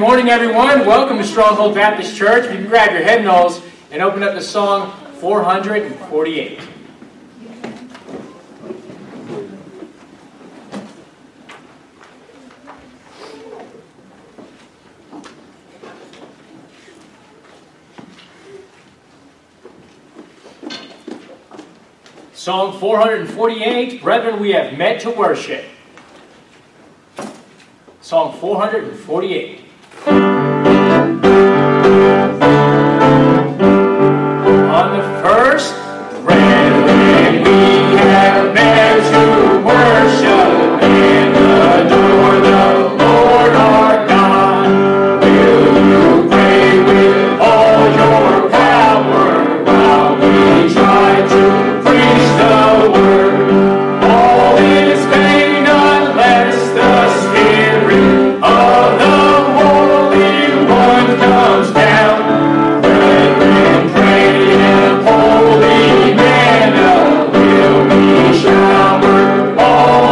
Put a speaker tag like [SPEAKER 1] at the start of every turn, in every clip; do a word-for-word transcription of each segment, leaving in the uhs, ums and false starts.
[SPEAKER 1] morning, everyone. Welcome to Stronghold Baptist Church. You can grab your hymnals and open up to Song four hundred forty-eight. Song four hundred forty-eight, Brethren, we have met to worship. Song four hundred forty-eight. On the first, brethren, we have met to worship and adore the Lord our God. Will you pray with all your power while we try to preach the word? All is vain unless the Spirit of the Holy One comes down. Brethren, pray and holy manna will be showered all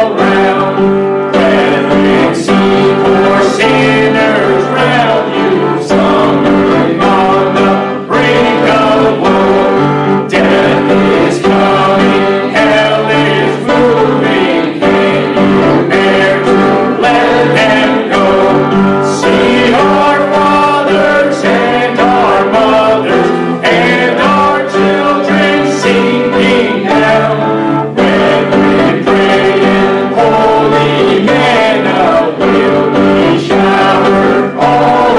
[SPEAKER 1] around. Brethren, see poor sinners round you, slumbering on the brink of woe. Death is coming, hell is moving. Can you bear to let them go? See our fathers and our mothers and our children sinking down. Brethren, pray and holy manna will be showered all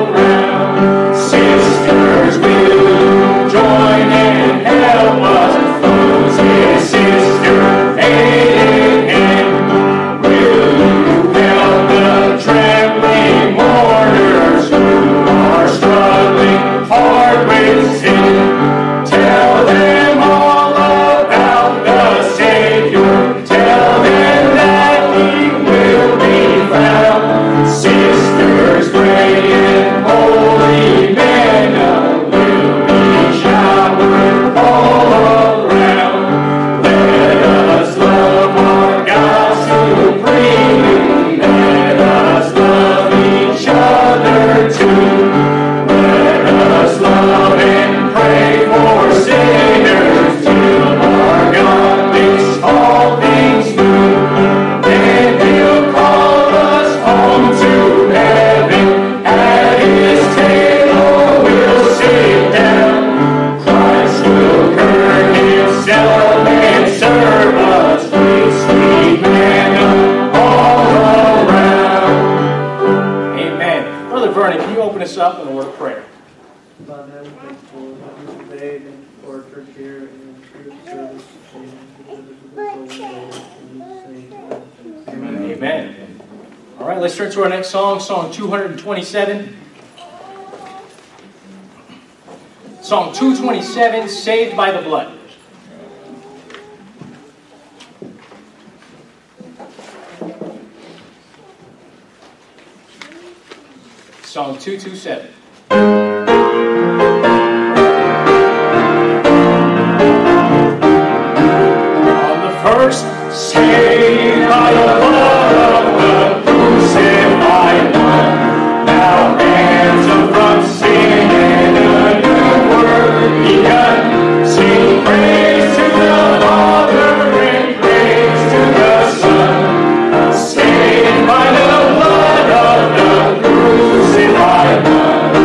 [SPEAKER 1] around. Sisters, will you join and help us? Foes and sister, hand in hand. Will you help the trembling mourners who are struggling hard with sin? Tell them all about the Savior. Tell them that He will be found. Sisters, pray and holy manna will be showered all around. Let us love our God supremely. Let us love each other too. Let us love and pray for sinners till our God makes all things new. Then He'll call us home to heaven. At His table we'll sit down. Christ will curd Himself and serve us with sweet manna all around. Amen. Brother Vernon, can you open us up in a word of prayer?
[SPEAKER 2] God, have thankful for this day and for our church here and for the service and
[SPEAKER 1] Amen. Amen. All right, let's turn to our next song, Song two hundred twenty-seven. Song two twenty-seven, Saved by the Blood. Song two twenty-seven. On the first, saved by the blood of the crucified one, now ransomed from sin and a new world begun. Sing praise to the Father and praise to the Son, saved by the blood of the crucified one.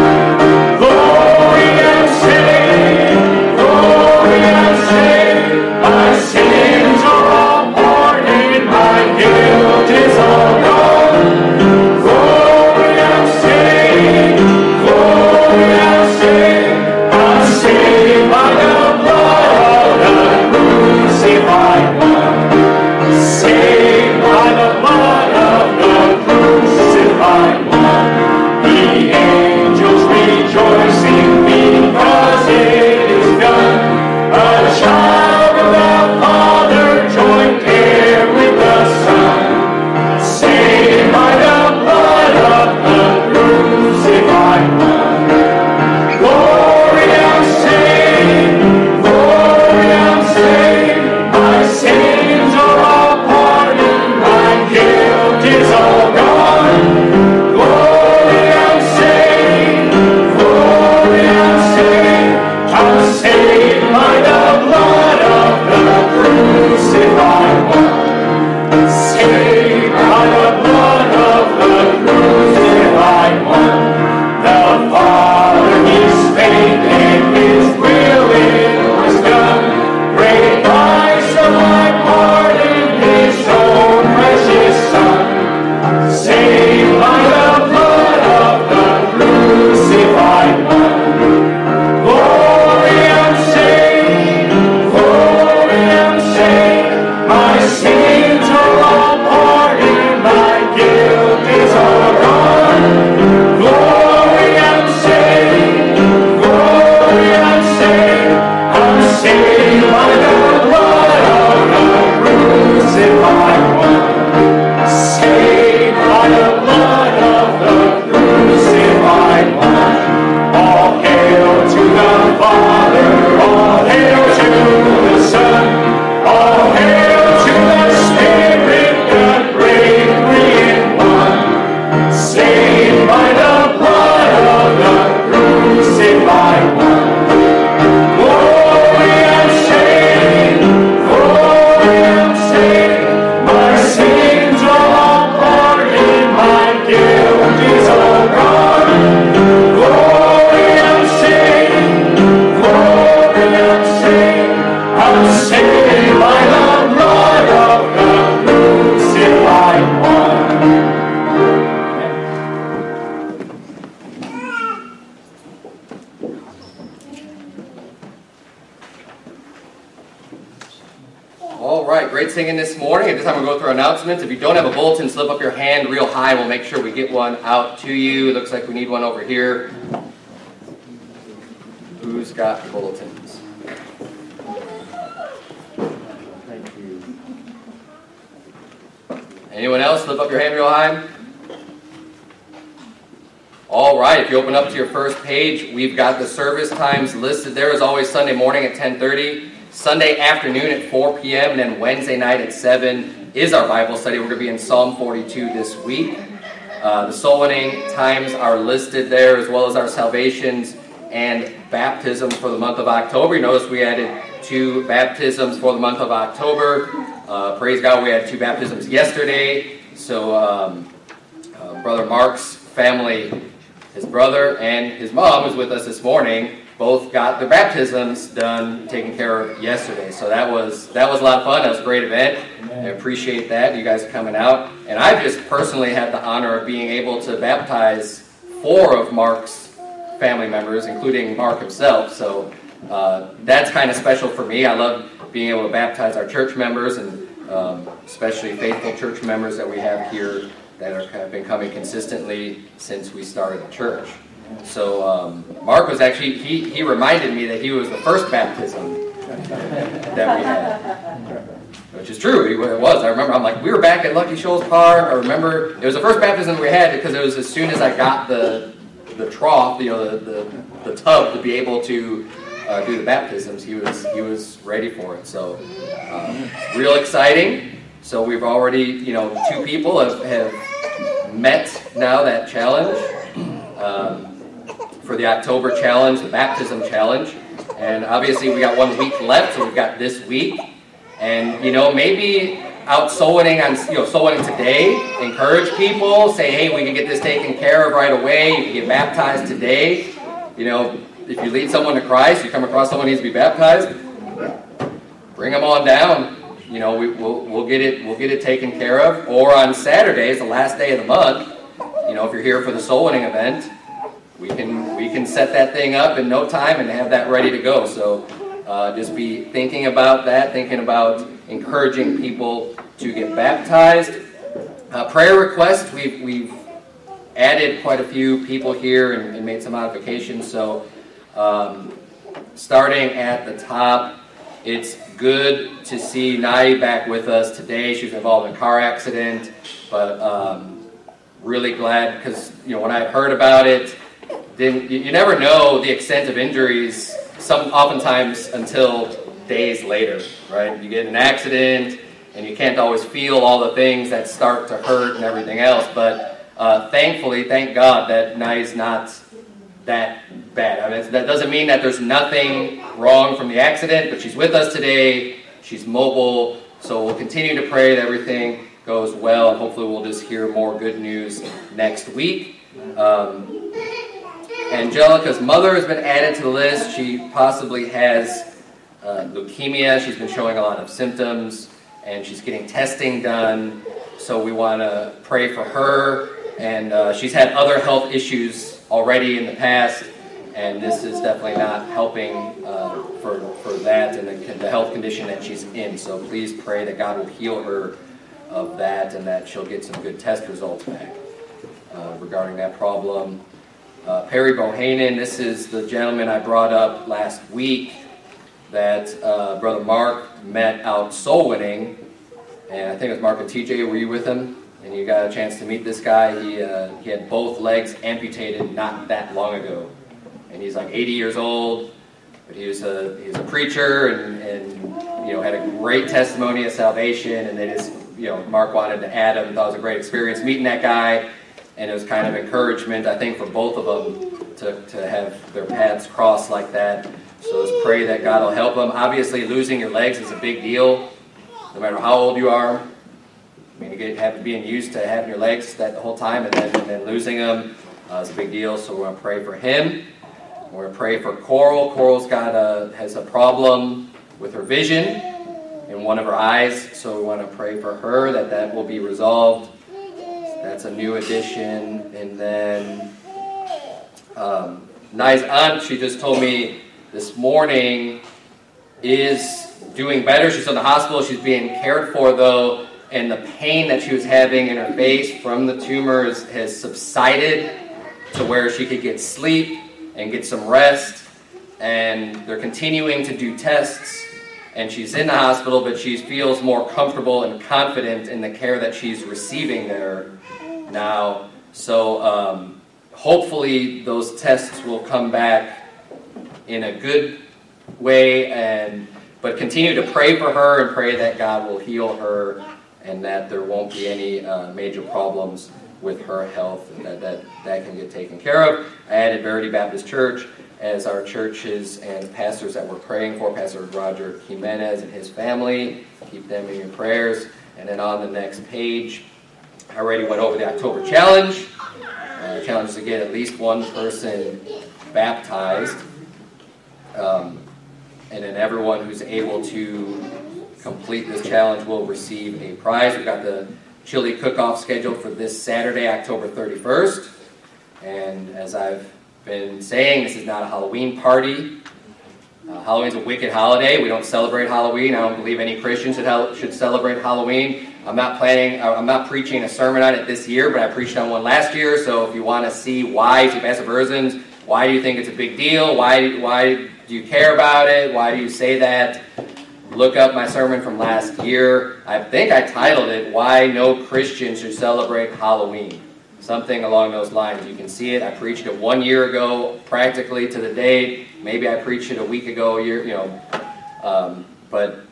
[SPEAKER 1] saved, my sins are all pardoned, my guilt is all gone. Glory, I'm saved, glory, I'm saved, I'm saved by the blood of the crucified one. Saved by the blood of the crucified one. All hail to the Father, all hail to the Son, all hail to the Spirit, the great three-in one. Saved by the blood of the crucified one. Glory, I'm saved, glory, I'm saved, my sins are all pardoned, my guilt is all gone. Glory, I'm saved, glory, I'm saved, I'm saved by the blood of the crucified one.
[SPEAKER 3] All right, great singing this morning. At this time we'll go through announcements. If you don't have a bulletin, slip up your hand real high. We'll make sure we get one out to you. It looks like we need one over here. Who's got bulletins? Thank you. Anyone else? Slip up your hand real high. All right, if you open up to your first page, we've got the service times listed there. As always, Sunday morning at ten thirty. Sunday afternoon at four p m and then Wednesday night at seven is our Bible study. We're going to be in Psalm forty-two this week. Uh, the soul winning times are listed there, as well as our salvations and baptisms for the month of October. You notice we added two baptisms for the month of October. Uh, praise God, we had two baptisms yesterday. So um, uh, Brother Mark's family, his brother and his mom was with us this morning. Both got their baptisms done, taken care of yesterday. So that was that was a lot of fun. That was a great event. Amen. I appreciate that. You guys coming out. And I've just personally had the honor of being able to baptize four of Mark's family members, including Mark himself. So uh, that's kind of special for me. I love being able to baptize our church members, and um, especially faithful church members that we have here that are, have been coming consistently since we started the church. So um, Mark was actually, he, he reminded me that he was the first baptism that we had, which is true, it was. I remember, I'm like, we were back at Lucky Shoals Park. I remember, it was the first baptism we had because it was as soon as I got the the trough, you know, the, the, the tub to be able to uh, do the baptisms, he was, he was ready for it. So um, real exciting. So we've already, you know, two people have, have met now that challenge. Um, for the October challenge, the baptism challenge. And obviously we got one week left, so we've got this week. And, you know, maybe out soul winning on, you know, soul winning today, encourage people, say, hey, we can get this taken care of right away. You can get baptized today. You know, if you lead someone to Christ, you come across someone who needs to be baptized, bring them on down. You know, we, we'll, we'll get it, we'll get it taken care of. Or on Saturdays, the last day of the month, you know, if you're here for the soul winning event, we can we can set that thing up in no time and have that ready to go. So uh, just be thinking about that, thinking about encouraging people to get baptized. Uh, prayer requests, we've, we've added quite a few people here and, and made some modifications. So um, starting at the top, it's good to see Nai back with us today. She was involved in a car accident, but um, really glad because, you know, when I heard about it, Then you never know the extent of injuries, some oftentimes until days later, right? You get in an accident, and you can't always feel all the things that start to hurt and everything else. But uh, thankfully, thank God that Nai's not that bad. I mean, that doesn't mean that there's nothing wrong from the accident, but she's with us today. She's mobile, so we'll continue to pray that everything goes well, and hopefully we'll just hear more good news next week. Um, Angelica's mother has been added to the list. She possibly has uh, leukemia. She's been showing a lot of symptoms, and she's getting testing done. So we want to pray for her. And uh, she's had other health issues already in the past, and this is definitely not helping uh, for, for that and the, the health condition that she's in. So please pray that God will heal her of that and that she'll get some good test results back uh, regarding that problem. Uh, Perry Bohannon, this is the gentleman I brought up last week that uh, Brother Mark met out soul winning, and I think it was Mark and T J, were you with him? And you got a chance to meet this guy. He, uh, he had both legs amputated not that long ago. And he's like eighty years old, but he was a, he was a preacher and, and you know, had a great testimony of salvation, and they just, you know, Mark wanted to add him. Thought it was a great experience meeting that guy, and it was kind of encouragement, I think, for both of them to, to have their paths cross like that. So let's pray that God will help them. Obviously, losing your legs is a big deal, no matter how old you are. I mean, you get, have to be used to having your legs that the whole time, and then, and then losing them uh, is a big deal. So we're going to pray for him. We're going to pray for Coral. Coral's got a, has a problem with her vision in one of her eyes, so we want to pray for her that that will be resolved. That's a new addition. And then um, Nai's aunt, she just told me this morning, is doing better. She's in the hospital. She's being cared for, though, and the pain that she was having in her face from the tumors has subsided to where she could get sleep and get some rest. And they're continuing to do tests, and she's in the hospital, but she feels more comfortable and confident in the care that she's receiving there now. So um, hopefully those tests will come back in a good way, and but continue to pray for her and pray that God will heal her and that there won't be any uh, major problems with her health, and that, that that can get taken care of. I added Verity Baptist Church as our churches and pastors that we're praying for. Pastor Roger Jimenez and his family, keep them in your prayers. And then on the next page, I already went over the October challenge. Uh, the challenge is to get at least one person baptized. Um, and then everyone who's able to complete this challenge will receive a prize. We've got the chili cook-off scheduled for this Saturday, October thirty-first. And as I've been saying, this is not a Halloween party. Uh, Halloween's a wicked holiday. We don't celebrate Halloween. I don't believe any Christians should, should celebrate Halloween. I'm not planning, I'm not preaching a sermon on it this year, but I preached on one last year. So if you want to see why, see Pastor Berzins, why do you think it's a big deal? Why, why do you care about it? Why do you say that? Look up my sermon from last year. I think I titled it, Why No Christian Should Celebrate Halloween. Something along those lines. You can see it. I preached it one year ago, practically to the date. Maybe I preached it a week ago, a year, you know. Um, but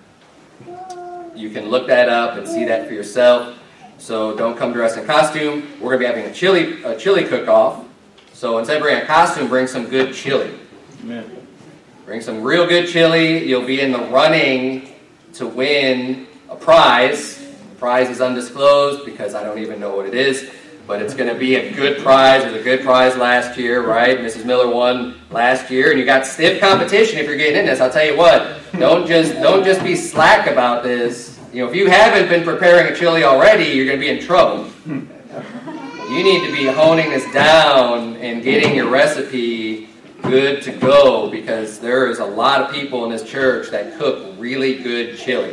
[SPEAKER 3] you can look that up and see that for yourself. So don't come dressed in costume. We're going to be having a chili, a chili cook-off. So instead of bringing a costume, bring some good chili. Amen. Bring some real good chili. You'll be in the running to win a prize. The prize is undisclosed because I don't even know what it is. But it's going to be a good prize. It was a good prize last year, right? Missus Miller won last year. And you got stiff competition if you're getting in this. I'll tell you what. Don't just, don't just be slack about this. You know, if you haven't been preparing a chili already, you're going to be in trouble. You need to be honing this down and getting your recipe good to go, because there is a lot of people in this church that cook really good chili.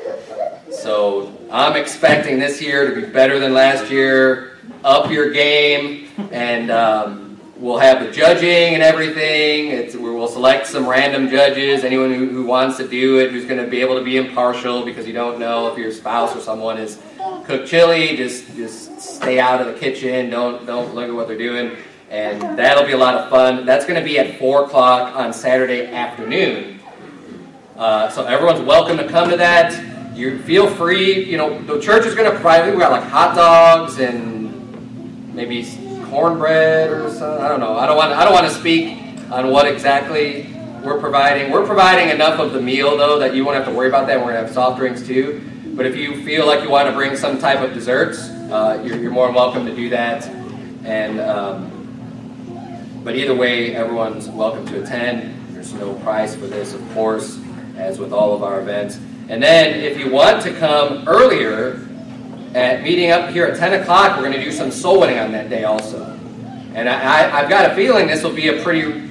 [SPEAKER 3] So I'm expecting this year to be better than last year. Up your game, and um, we'll have the judging and everything. It's, we'll select some random judges, anyone who, who wants to do it, who's going to be able to be impartial, because you don't know if your spouse or someone is cooked chili. Just just stay out of the kitchen. Don't don't look at what they're doing. And that'll be a lot of fun. That's going to be at four o'clock on Saturday afternoon. Uh, so everyone's welcome to come to that. You feel free. You know, the church is going to provide, we got like hot dogs and maybe cornbread or something. I don't know. I don't want. I don't want to speak on what exactly we're providing. We're providing enough of the meal, though, that you won't have to worry about that. We're going to have soft drinks too. But if you feel like you want to bring some type of desserts, uh, you're, you're more than welcome to do that. And um, but either way, everyone's welcome to attend. There's no price for this, of course, as with all of our events. And then, if you want to come earlier, at meeting up here at ten o'clock, we're going to do some soul winning on that day also. And I, I, I've got a feeling this will be a pretty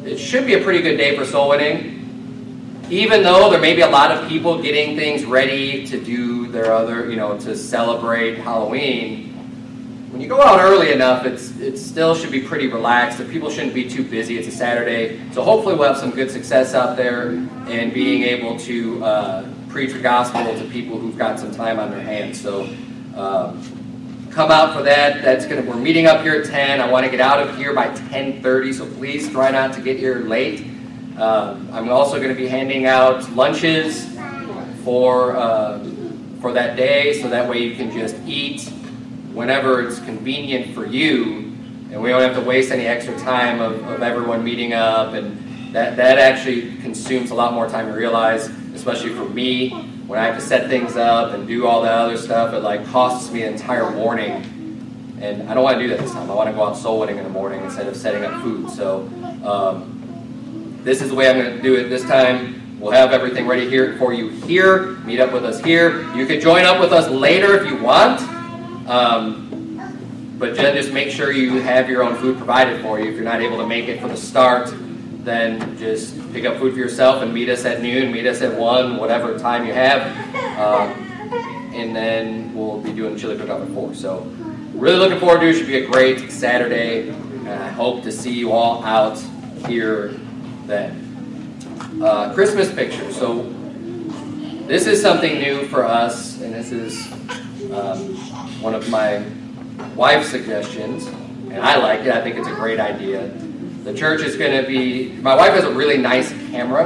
[SPEAKER 3] it should be a pretty good day for soul winning. Even though there may be a lot of people getting things ready to do their other, you know, to celebrate Halloween, when you go out early enough, it's it still should be pretty relaxed. The people shouldn't be too busy. It's a Saturday. So hopefully we'll have some good success out there in being able to uh, preach the gospel to people who've got some time on their hands. So um, come out for that. That's gonna. We're meeting up here at ten. I want to get out of here by ten thirty, so please try not to get here late. Um, I'm also going to be handing out lunches for uh, for that day, so that way you can just eat whenever it's convenient for you, and we don't have to waste any extra time of, of everyone meeting up, and that, that actually consumes a lot more time than you realize, especially for me, when I have to set things up and do all that other stuff. It like costs me an entire morning, and I don't want to do that this time. I want to go out soul winning in the morning instead of setting up food. So um, this is the way I'm going to do it this time. We'll have everything ready here for you here. Meet up with us here. You can join up with us later if you want. Um, but then just make sure you have your own food provided for you. If you're not able to make it for the start, then just pick up food for yourself and meet us at noon, meet us at one, whatever time you have. Um, and then we'll be doing chili cook-off at four. So really looking forward to it. It should be a great Saturday. And I hope to see you all out here then. Uh, Christmas pictures. So this is something new for us, and this is um, one of my wife's suggestions, and I like it. I think it's a great idea. The church is going to be, my wife has a really nice camera,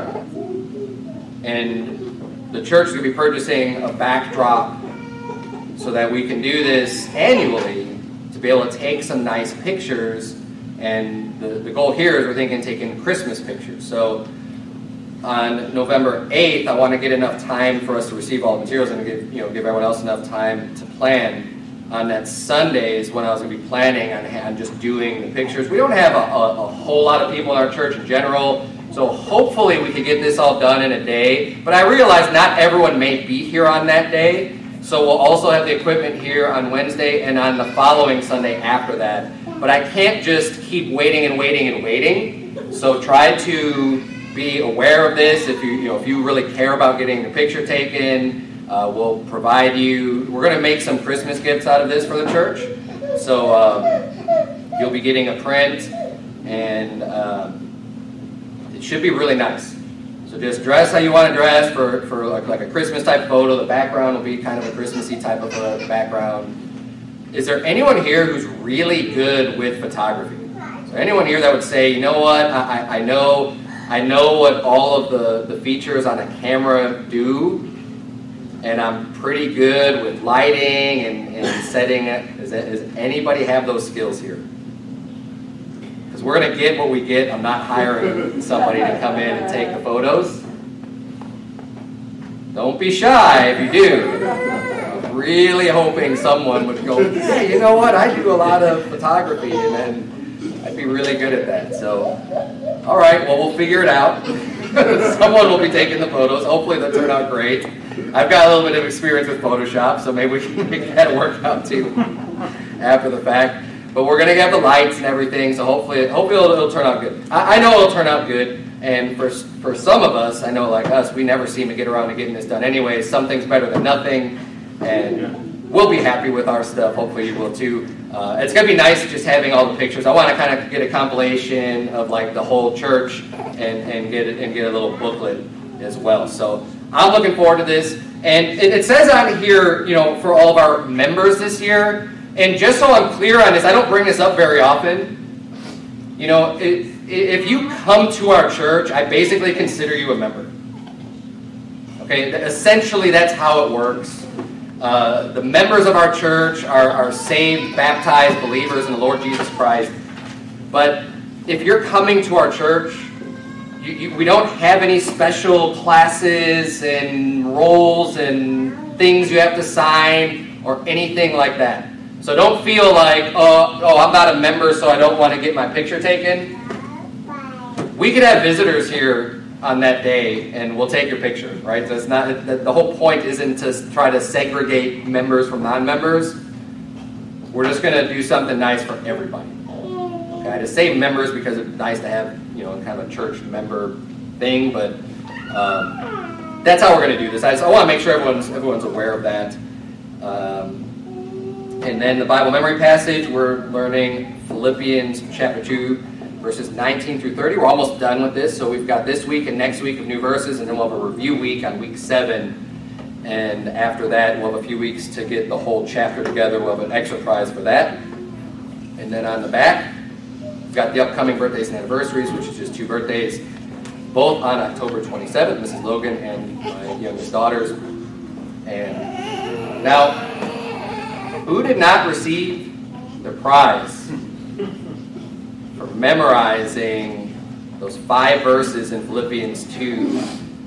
[SPEAKER 3] and the church is going to be purchasing a backdrop so that we can do this annually to be able to take some nice pictures. And the, the goal here is we're thinking taking Christmas pictures. So on November eighth, I want to get enough time for us to receive all the materials and give, you know, give everyone else enough time to plan. On that Sunday is when I was going to be planning on, on just doing the pictures. We don't have a, a, a whole lot of people in our church in general, so hopefully we could get this all done in a day. But I realize not everyone may be here on that day, so we'll also have the equipment here on Wednesday and on the following Sunday after that. But I can't just keep waiting and waiting and waiting, so try to be aware of this. If you, you know, if you really care about getting the picture taken, uh, we'll provide you. We're going to make some Christmas gifts out of this for the church. So um, you'll be getting a print, and um, it should be really nice. So just dress how you want to dress for, for like, like a Christmas type photo. The background will be kind of a Christmassy type of a background. Is there anyone here who's really good with photography? Is there anyone here that would say, you know what, I, I, I know I know what all of the, the features on a camera do, and I'm pretty good with lighting and, and setting it. Does, that, does anybody have those skills here? Because we're going to get what we get. I'm not hiring somebody to come in and take the photos. Don't be shy if you do. I'm really hoping someone would go, hey, you know what, I do a lot of photography, and then I'd be really good at that. So, all right, well, we'll figure it out. Someone will be taking the photos. Hopefully they'll turn out great. I've got a little bit of experience with Photoshop, so maybe we can make that work out too after the fact. But we're going to have the lights and everything, so hopefully hopefully it'll, it'll turn out good. I, I know it'll turn out good, and for, for some of us, I know like us, we never seem to get around to getting this done anyway. Something's better than nothing, and we'll be happy with our stuff. Hopefully you will too. Uh, it's going to be nice just having all the pictures. I want to kind of get a compilation of like the whole church and, and get it, and get a little booklet as well. So I'm looking forward to this. And it, it says on here, you know, for all of our members this year, and just so I'm clear on this, I don't bring this up very often. You know, it, if you come to our church, I basically consider you a member. Okay, essentially that's how it works. Uh, the members of our church are, are saved, baptized believers in the Lord Jesus Christ. But if you're coming to our church, you, you, we don't have any special classes and roles and things you have to sign or anything like that. So don't feel like, oh, oh, I'm not a member, so I don't want to get my picture taken. We could have visitors here on that day, and we'll take your picture, right? So it's not, the whole point isn't to try to segregate members from non-members. We're just going to do something nice for everybody. guide us. Say members because it's nice to have, you know, kind of a church member thing, but um, that's how we're going to do this. I, just, I want to make sure everyone's everyone's aware of that. Um, and then the Bible memory passage, we're learning Philippians chapter two, verses nineteen through thirty. We're almost done with this, so we've got this week and next week of new verses, and then we'll have a review week on week seven. And after that, we'll have a few weeks to get the whole chapter together. We'll have an extra prize for that. And then on the back, we've got the upcoming birthdays and anniversaries, which is just two birthdays, both on October twenty-seventh, Missus Logan and my youngest daughters. And now, who did not receive the prize for memorizing those five verses in Philippians two?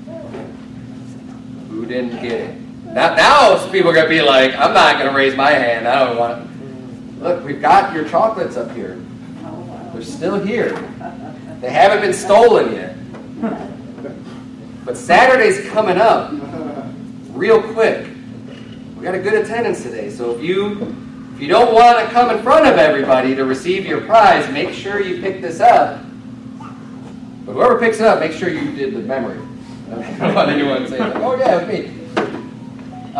[SPEAKER 3] Who didn't get it? Now, now people are going to be like, I'm not going to raise my hand. I don't want to. Look, we've got your chocolates up here. They're still here. They haven't been stolen yet. But Saturday's coming up real quick. We got a good attendance today. So if you if you don't want to come in front of everybody to receive your prize, make sure you pick this up. But whoever picks it up, make sure you did the memory. I don't want anyone saying, like, oh yeah, it was me.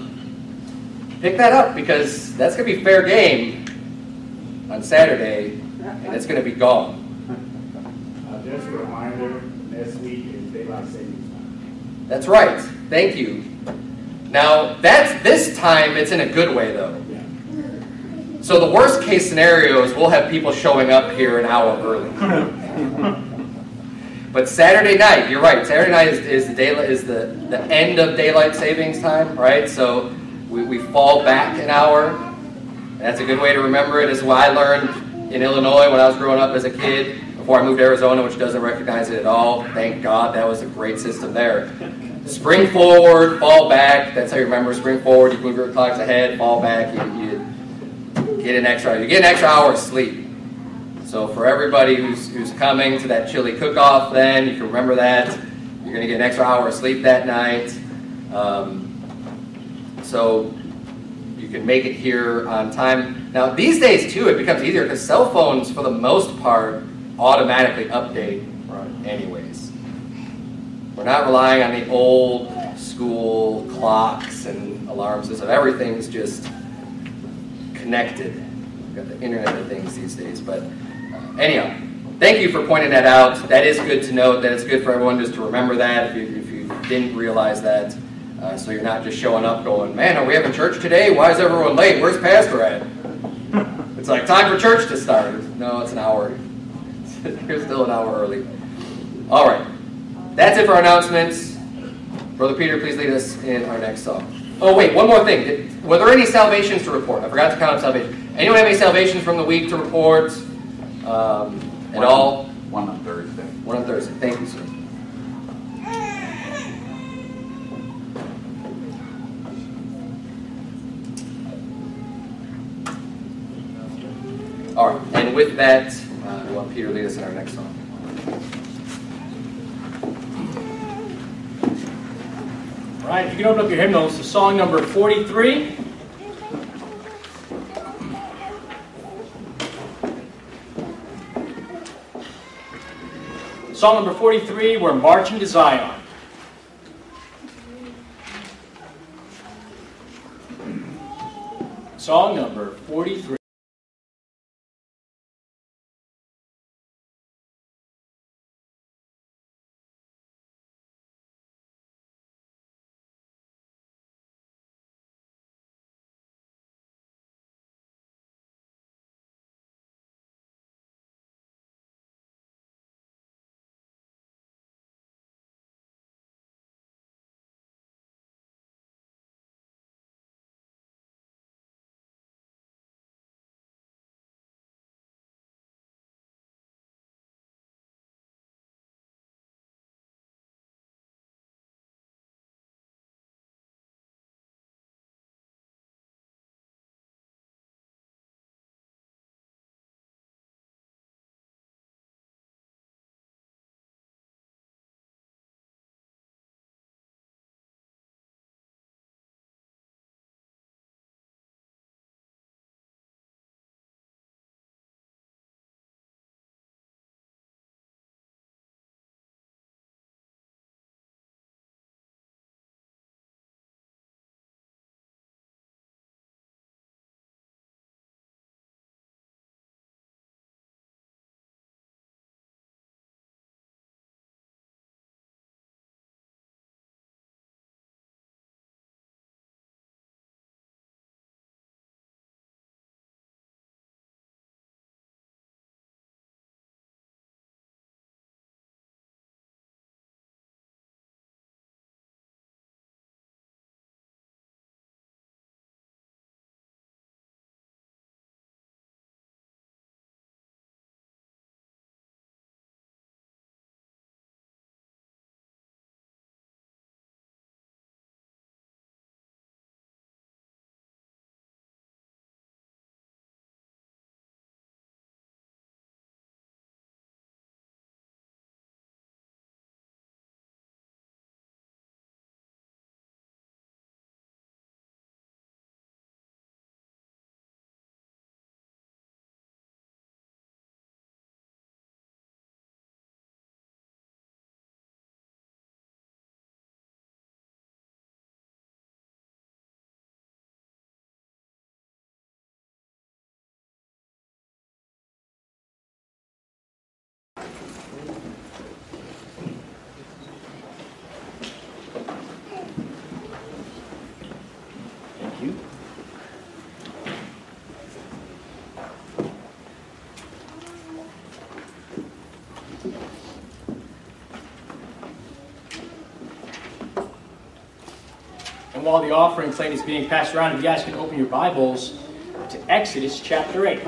[SPEAKER 3] Um, pick that up because that's going to be fair game on Saturday, and it's going to be gone.
[SPEAKER 4] Uh, just a reminder, next week is daylight savings time.
[SPEAKER 3] That's right. Thank you. Now, that's this time it's in a good way, though.
[SPEAKER 4] Yeah.
[SPEAKER 3] So the worst case scenario is we'll have people showing up here an hour early. But Saturday night, you're right. Saturday night is, is the daylight is the, the end of daylight savings time, right? So we, we fall back an hour. And that's a good way to remember it. Is what I learned in Illinois when I was growing up as a kid before I moved to Arizona, which doesn't recognize it at all. Thank God, that was a great system there. Spring forward, fall back. That's how you remember. Spring forward, you move your clocks ahead. Fall back, you, you get an extra. You get an extra hour of sleep. So for everybody who's who's coming to that chili cook-off, then you can remember that. You're going to get an extra hour of sleep that night. Um, so you can make it here on time. Now, these days, too, it becomes easier because cell phones, for the most part, automatically update anyways. We're not relying on the old school clocks and alarm system. Everything's just connected. We've got the Internet of Things these days, but anyhow, thank you for pointing that out. That is good to note. That it's good for everyone just to remember that if you, if you didn't realize that. Uh, so you're not just showing up going, man, are we having church today? Why is everyone late? Where's Pastor at? It's like time for church to start. No, it's an hour. You're still an hour early. All right. That's it for our announcements. Brother Peter, please lead us in our next song. Oh, wait, one more thing. Did, were there any salvations to report? I forgot to count salvation. Anyone have any salvations from the week to report? Um, at
[SPEAKER 5] one,
[SPEAKER 3] all?
[SPEAKER 5] One on Thursday.
[SPEAKER 3] One on Thursday. Thank you, sir. All right, and with that, uh, we want Peter to lead us in our next song.
[SPEAKER 6] All right, you can open up your hymnals to song number forty-three. Song number forty-three, We're Marching to Zion. Song number forty-three. you. And while the offering plate is being passed around, if you guys can open your Bibles to Exodus chapter eight.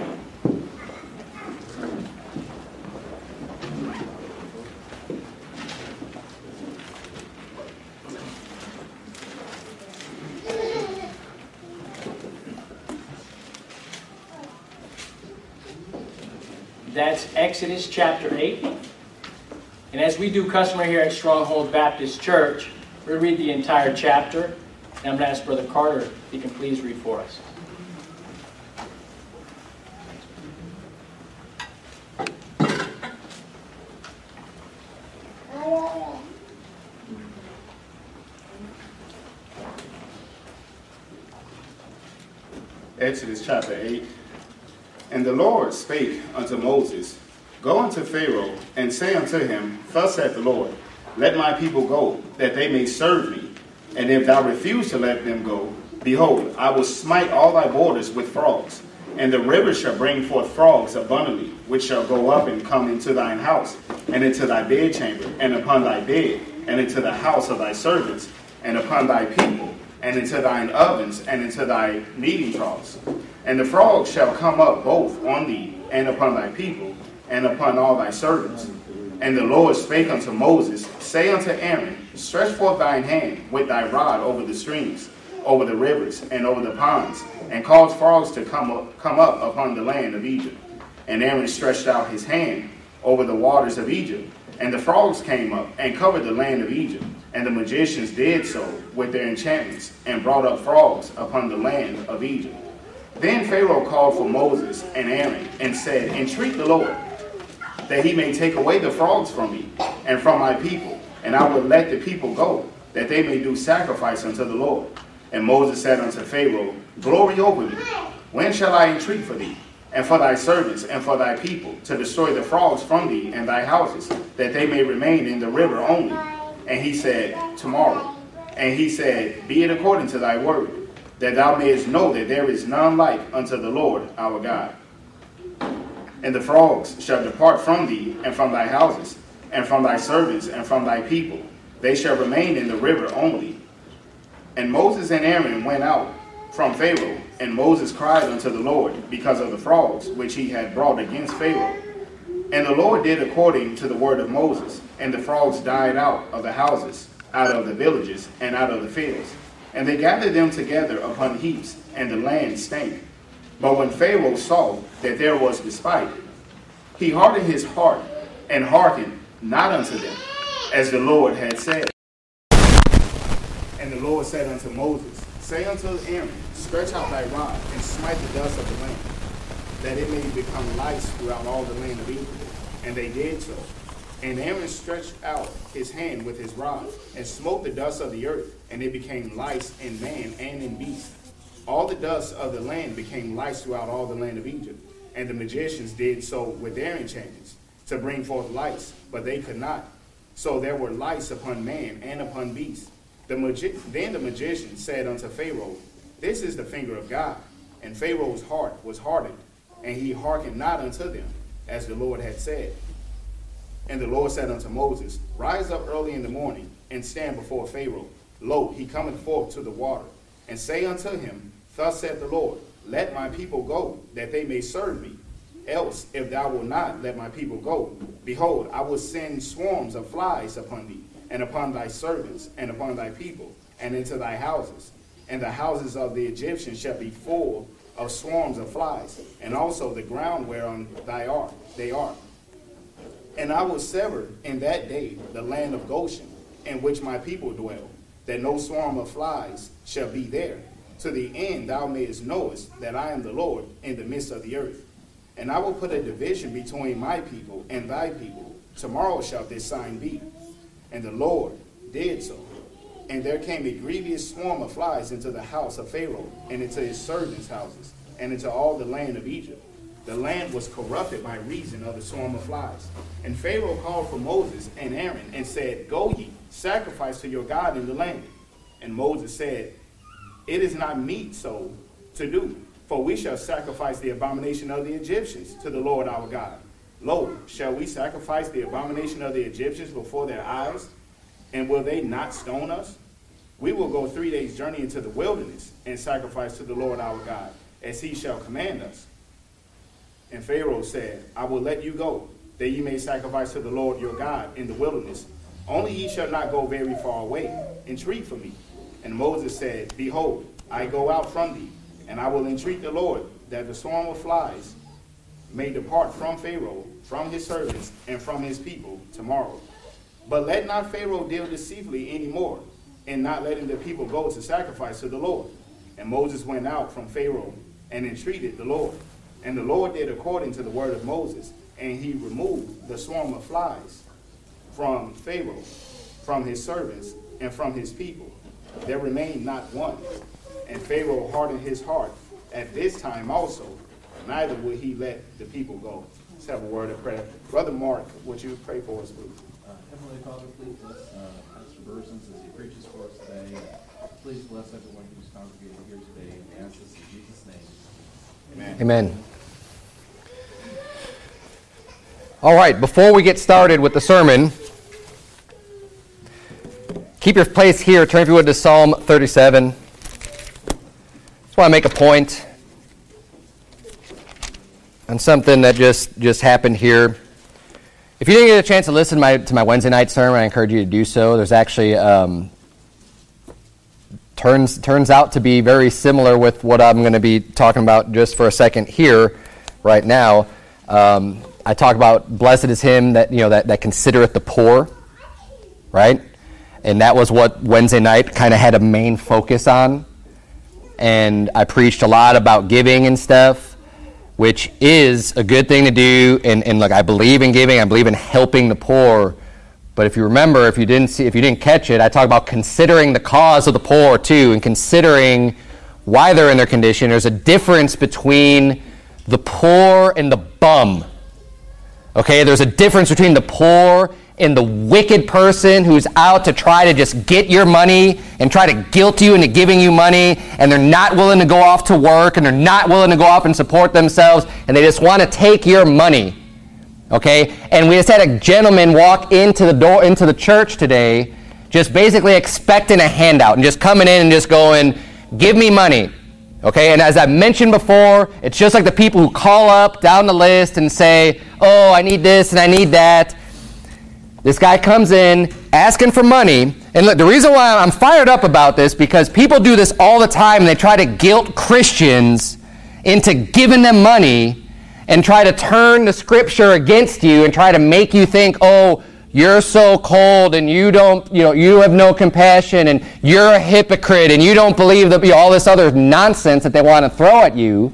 [SPEAKER 6] That's Exodus chapter eight. And as we do customary here at Stronghold Baptist Church, we're going to read the entire chapter. And I'm going to ask Brother Carter if he can please read for us.
[SPEAKER 4] Exodus chapter eight. And the Lord spake unto Moses, Go unto Pharaoh, and say unto him, Thus saith the Lord, Let my people go, that they may serve me. And if thou refuse to let them go, behold, I will smite all thy borders with frogs. And the rivers shall bring forth frogs abundantly, which shall go up and come into thine house, and into thy bedchamber, and upon thy bed, and into the house of thy servants, and upon thy people, and into thine ovens, and into thy kneading troughs. And the frogs shall come up both on thee, and upon thy people, and upon all thy servants. And the Lord spake unto Moses, Say unto Aaron, Stretch forth thine hand with thy rod over the streams, over the rivers, and over the ponds, and cause frogs to come up, come up upon the land of Egypt. And Aaron stretched out his hand over the waters of Egypt, and the frogs came up, and covered the land of Egypt. And the magicians did so with their enchantments, and brought up frogs upon the land of Egypt. Then Pharaoh called for Moses and Aaron, and said, Entreat the Lord, that he may take away the frogs from me, and from my people, and I will let the people go, that they may do sacrifice unto the Lord. And Moses said unto Pharaoh, Glory over me. When shall I entreat for thee, and for thy servants, and for thy people, to destroy the frogs from thee and thy houses, that they may remain in the river only? And he said, Tomorrow. And he said, Be it according to thy word, that thou mayest know that there is none like unto the Lord our God. And the frogs shall depart from thee, and from thy houses, and from thy servants, and from thy people. They shall remain in the river only. And Moses and Aaron went out from Pharaoh, and Moses cried unto the Lord because of the frogs which he had brought against Pharaoh. And the Lord did according to the word of Moses, and the frogs died out of the houses, out of the villages, and out of the fields. And they gathered them together upon heaps, and the land stank. But when Pharaoh saw that there was despite, he hardened his heart, and hearkened not unto them, as the Lord had said. And the Lord said unto Moses, Say unto Aaron, Stretch out thy rod, and smite the dust of the land, that it may become lice throughout all the land of Egypt. And they did so. And Aaron stretched out his hand with his rod, and smote the dust of the earth, and it became lice in man and in beast. All the dust of the land became lice throughout all the land of Egypt. And the magicians did so with their enchantments, to bring forth lice, but they could not. So there were lice upon man and upon beast. The magi- then the magician said unto Pharaoh, This is the finger of God. And Pharaoh's heart was hardened, and he hearkened not unto them, as the Lord had said. And the Lord said unto Moses, Rise up early in the morning, and stand before Pharaoh. Lo, he cometh forth to the water. And say unto him, Thus saith the Lord, Let my people go, that they may serve me. Else, if thou wilt not let my people go, behold, I will send swarms of flies upon thee, and upon thy servants, and upon thy people, and into thy houses. And the houses of the Egyptians shall be full of swarms of flies, and also the ground whereon thy are, they are. And I will sever in that day the land of Goshen, in which my people dwell, that no swarm of flies shall be there, to the end thou mayest knowest that I am the Lord in the midst of the earth. And I will put a division between my people and thy people. Tomorrow shall this sign be. And the Lord did so. And there came a grievous swarm of flies into the house of Pharaoh, and into his servants' houses, and into all the land of Egypt. The land was corrupted by reason of the swarm of flies. And Pharaoh called for Moses and Aaron, and said, Go ye, sacrifice to your God in the land. And Moses said, it is not meet so to do. For we shall sacrifice the abomination of the Egyptians to the Lord our God. Lo, shall we sacrifice the abomination of the Egyptians before their eyes? And will they not stone us? We will go three days' journey into the wilderness and sacrifice to the Lord our God, as he shall command us. And Pharaoh said, I will let you go, that ye may sacrifice to the Lord your God in the wilderness. Only ye shall not go very far away. Entreat for me. And Moses said, Behold, I go out from thee, and I will entreat the Lord, that the swarm of flies may depart from Pharaoh, from his servants, and from his people tomorrow. But let not Pharaoh deal deceitfully any more, in not letting the people go to sacrifice to the Lord. And Moses went out from Pharaoh and entreated the Lord. And the Lord did according to the word of Moses, and he removed the swarm of flies from Pharaoh, from his servants, and from his people. There remained not one. And Pharaoh hardened his heart at this time also, neither would he let the people go. Let's have a word of prayer. Brother Mark, would you pray for us, please?
[SPEAKER 5] Uh, Heavenly Father, please bless uh, Pastor Bursons as he preaches for us today. Please bless everyone who's congregated here today, and we ask this in Jesus' name.
[SPEAKER 4] Amen.
[SPEAKER 3] Amen. All right, before we get started with the sermon, keep your place here. Turn, if you would, to Psalm thirty-seven. Just want to make a point on something that just, just happened here. If you didn't get a chance to listen to my, to my Wednesday night sermon, I encourage you to do so. There's actually um, turns turns out to be very similar with what I'm going to be talking about just for a second here, right now. Um, I talk about blessed is him that you know that, that considereth the poor, right? And that was what Wednesday night kind of had a main focus on. And I preached a lot about giving and stuff, which is a good thing to do. And, and look, I believe in giving. I believe in helping the poor. But if you remember, if you didn't see, if you didn't catch it, I talk about considering the cause of the poor too, and considering why they're in their condition. There's a difference between the poor and the bum. Okay, there's a difference between the poor and the wicked person who's out to try to just get your money and try to guilt you into giving you money, and they're not willing to go off to work, and they're not willing to go off and support themselves, and they just want to take your money. Okay, and we just had a gentleman walk into the door, into the church today, just basically expecting a handout and just coming in and just going, give me money. Okay, and as I mentioned before, it's just like the people who call up down the list and say, oh, I need this and I need that. This guy comes in asking for money. And look, the reason why I'm fired up about this, because people do this all the time, and they try to guilt Christians into giving them money and try to turn the scripture against you and try to make you think, oh, you're so cold and you don't, you know, you have no compassion and you're a hypocrite and you don't believe that, you know, all this other nonsense that they want to throw at you.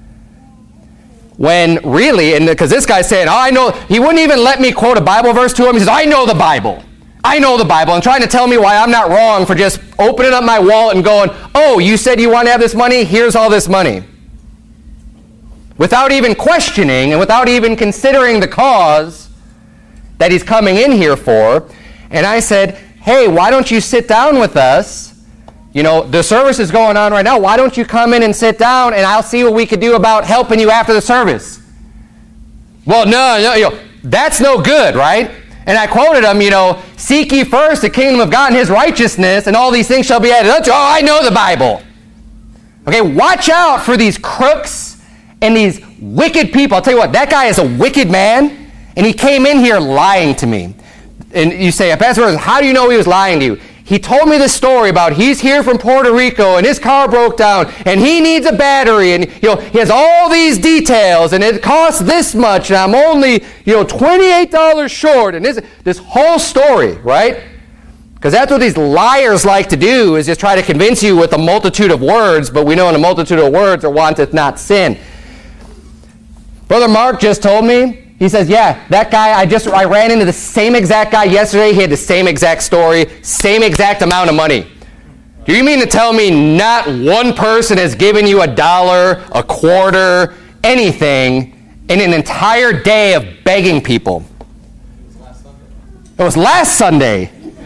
[SPEAKER 3] When really, and because this guy's saying, oh, I know, he wouldn't even let me quote a Bible verse to him. He says, I know the Bible. I know the Bible. And trying to tell me why I'm not wrong for just opening up my wallet and going, oh, you said you want to have this money? Here's all this money. Without even questioning and without even considering the cause that he's coming in here for. And I said, hey, why don't you sit down with us? You know, the service is going on right now. Why don't you come in and sit down, and I'll see what we could do about helping you after the service. Well, no, no, you know, that's no good, right? And I quoted him, you know, seek ye first the kingdom of God and his righteousness, and all these things shall be added unto you. Oh, I know the Bible. Okay, watch out for these crooks and these wicked people. I'll tell you what, that guy is a wicked man. And he came in here lying to me. And you say, Pastor, how do you know he was lying to you? He told me this story about he's here from Puerto Rico and his car broke down and he needs a battery, and you know he has all these details and it costs this much and I'm only you know twenty-eight dollars short, and this this whole story, right? Because that's what these liars like to do, is just try to convince you with a multitude of words, but we know in a multitude of words there wanteth not sin. Brother Mark just told me, he says, yeah, that guy, I just I ran into the same exact guy yesterday. He had the same exact story, same exact amount of money. Do you mean to tell me not one person has given you a dollar, a quarter, anything in an entire day of begging people? It was last Sunday. It was last Sunday.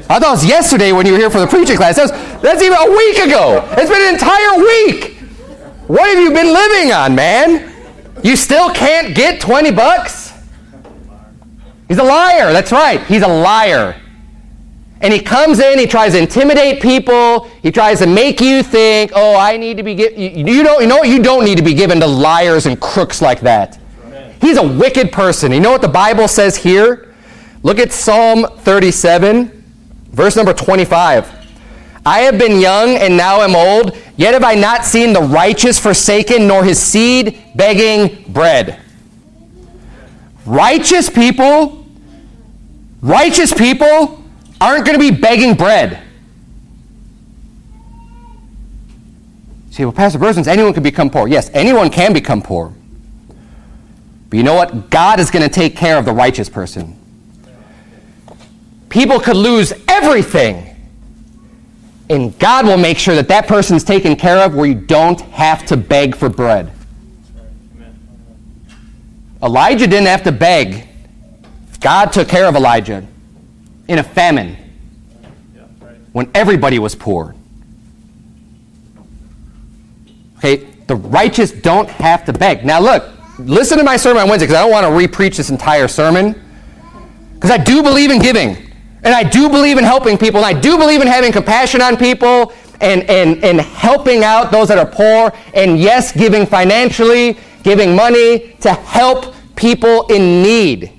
[SPEAKER 3] I thought it was yesterday when you were here for the preaching class. That was, that's even a week ago. It's been an entire week. What have you been living on, man? You still can't get twenty bucks? He's a liar. That's right. He's a liar. And he comes in, he tries to intimidate people, he tries to make you think, oh, I need to be given, you, you, don't, you know what, you don't need to be given to liars and crooks like that. Amen. He's a wicked person. You know what the Bible says here? Look at Psalm thirty-seven, verse number twenty-five. I have been young and now am old, yet have I not seen the righteous forsaken, nor his seed begging bread. Righteous people, righteous people, aren't going to be begging bread. See, well, Pastor Bursons, anyone can become poor. Yes, anyone can become poor. But you know what? God is going to take care of the righteous person. People could lose everything, and God will make sure that that person is taken care of where you don't have to beg for bread. Elijah didn't have to beg. God took care of Elijah in a famine when everybody was poor. Okay, the righteous don't have to beg. Now look, listen to my sermon on Wednesday, because I don't want to re-preach this entire sermon, because I do believe in giving, and I do believe in helping people, and I do believe in having compassion on people, and, and, and helping out those that are poor, and yes, giving financially, giving money to help people in need.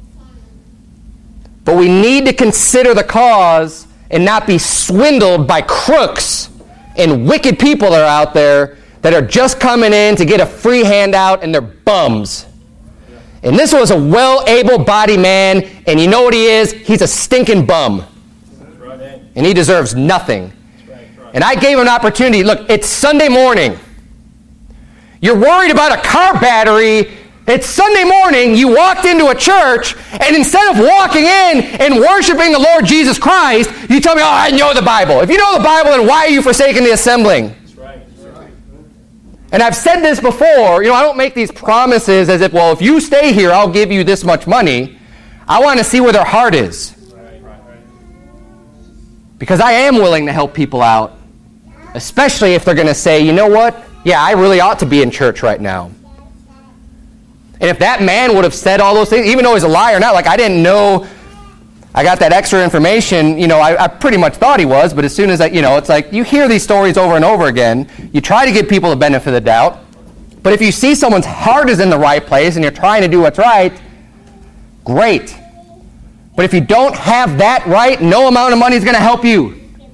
[SPEAKER 3] But we need to consider the cause and not be swindled by crooks and wicked people that are out there that are just coming in to get a free handout and they're bums. And this was a well able-bodied man, and you know what he is? He's a stinking bum. And he deserves nothing. And I gave him an opportunity. Look, it's Sunday morning. You're worried about a car battery. It's Sunday morning, you walked into a church, and instead of walking in and worshiping the Lord Jesus Christ, you tell me, oh, I know the Bible. If you know the Bible, then why are you forsaking the assembling? That's right. That's right. And I've said this before, you know, I don't make these promises as if, well, if you stay here, I'll give you this much money. I want to see where their heart is. Right, right, right. Because I am willing to help people out, especially if they're going to say, you know what? Yeah, I really ought to be in church right now. And if that man would have said all those things, even though he's a liar, not like I didn't know, I got that extra information, you know, I, I pretty much thought he was, but as soon as I, you know, it's like you hear these stories over and over again, you try to give people the benefit of the doubt, but if you see someone's heart is in the right place and you're trying to do what's right, great. But if you don't have that right, no amount of money is going to help you.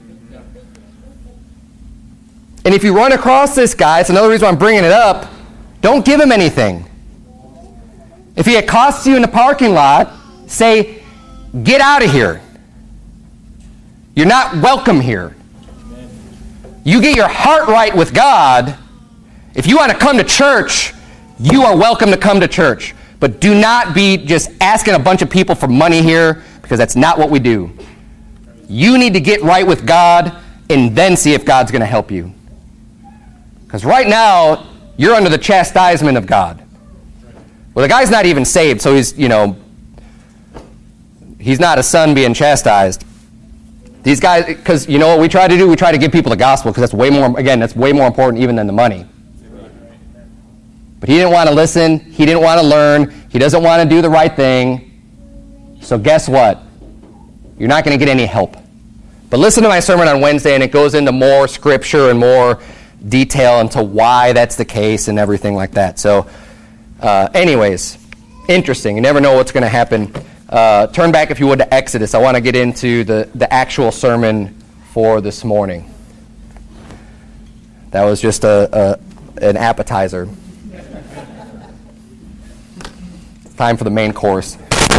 [SPEAKER 3] And if you run across this guy, it's another reason why I'm bringing it up, don't give him anything. If he accosts you in the parking lot, say, get out of here. You're not welcome here. You get your heart right with God. If you want to come to church, you are welcome to come to church. But do not be just asking a bunch of people for money here, because that's not what we do. You need to get right with God and then see if God's going to help you. Because right now, you're under the chastisement of God. Well, the guy's not even saved, so he's, you know, he's not a son being chastised. These guys, because you know what we try to do? We try to give people the gospel, because that's way more, again, that's way more important even than the money. But he didn't want to listen. He didn't want to learn. He doesn't want to do the right thing. So guess what? You're not going to get any help. But listen to my sermon on Wednesday, and it goes into more scripture and more detail into why that's the case and everything like that. So Uh, anyways, interesting. You never know what's going to happen. Uh, turn back, if you would, to Exodus. I want to get into the, the actual sermon for this morning. That was just a, a an appetizer. It's time for the main course.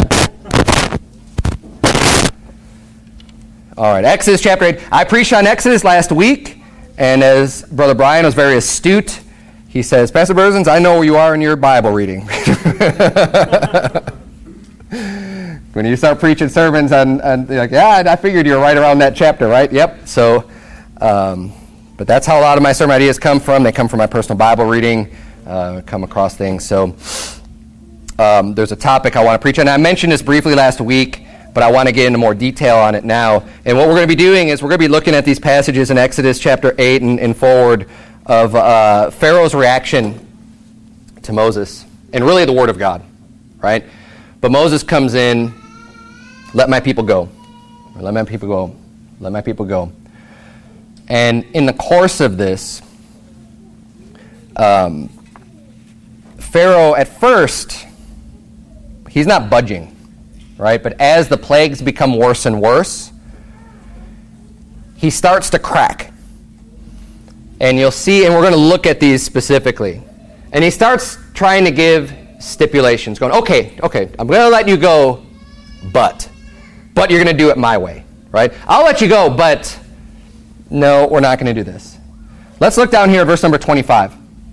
[SPEAKER 3] All right, Exodus chapter eight. I preached on Exodus last week, and as Brother Brian was very astute, he says, Pastor Bursons, I know where you are in your Bible reading. When you start preaching sermons on, on like, yeah, I figured you were right around that chapter, right? Yep. So, um, but that's how a lot of my sermon ideas come from. They come from my personal Bible reading, uh, come across things. So um, there's a topic I want to preach on. I mentioned this briefly last week, but I want to get into more detail on it now. And what we're going to be doing is we're going to be looking at these passages in Exodus chapter eight and, and forward of uh, Pharaoh's reaction to Moses, and really the Word of God, right? But Moses comes in, let my people go. Let my people go. Let my people go. And in the course of this, um, Pharaoh at first, he's not budging, right? But as the plagues become worse and worse, he starts to crack. And you'll see, and we're going to look at these specifically. And he starts trying to give stipulations, going, okay, okay, I'm going to let you go, but, but you're going to do it my way, right? I'll let you go, but no, we're not going to do this. Let's look down here at verse number twenty-five.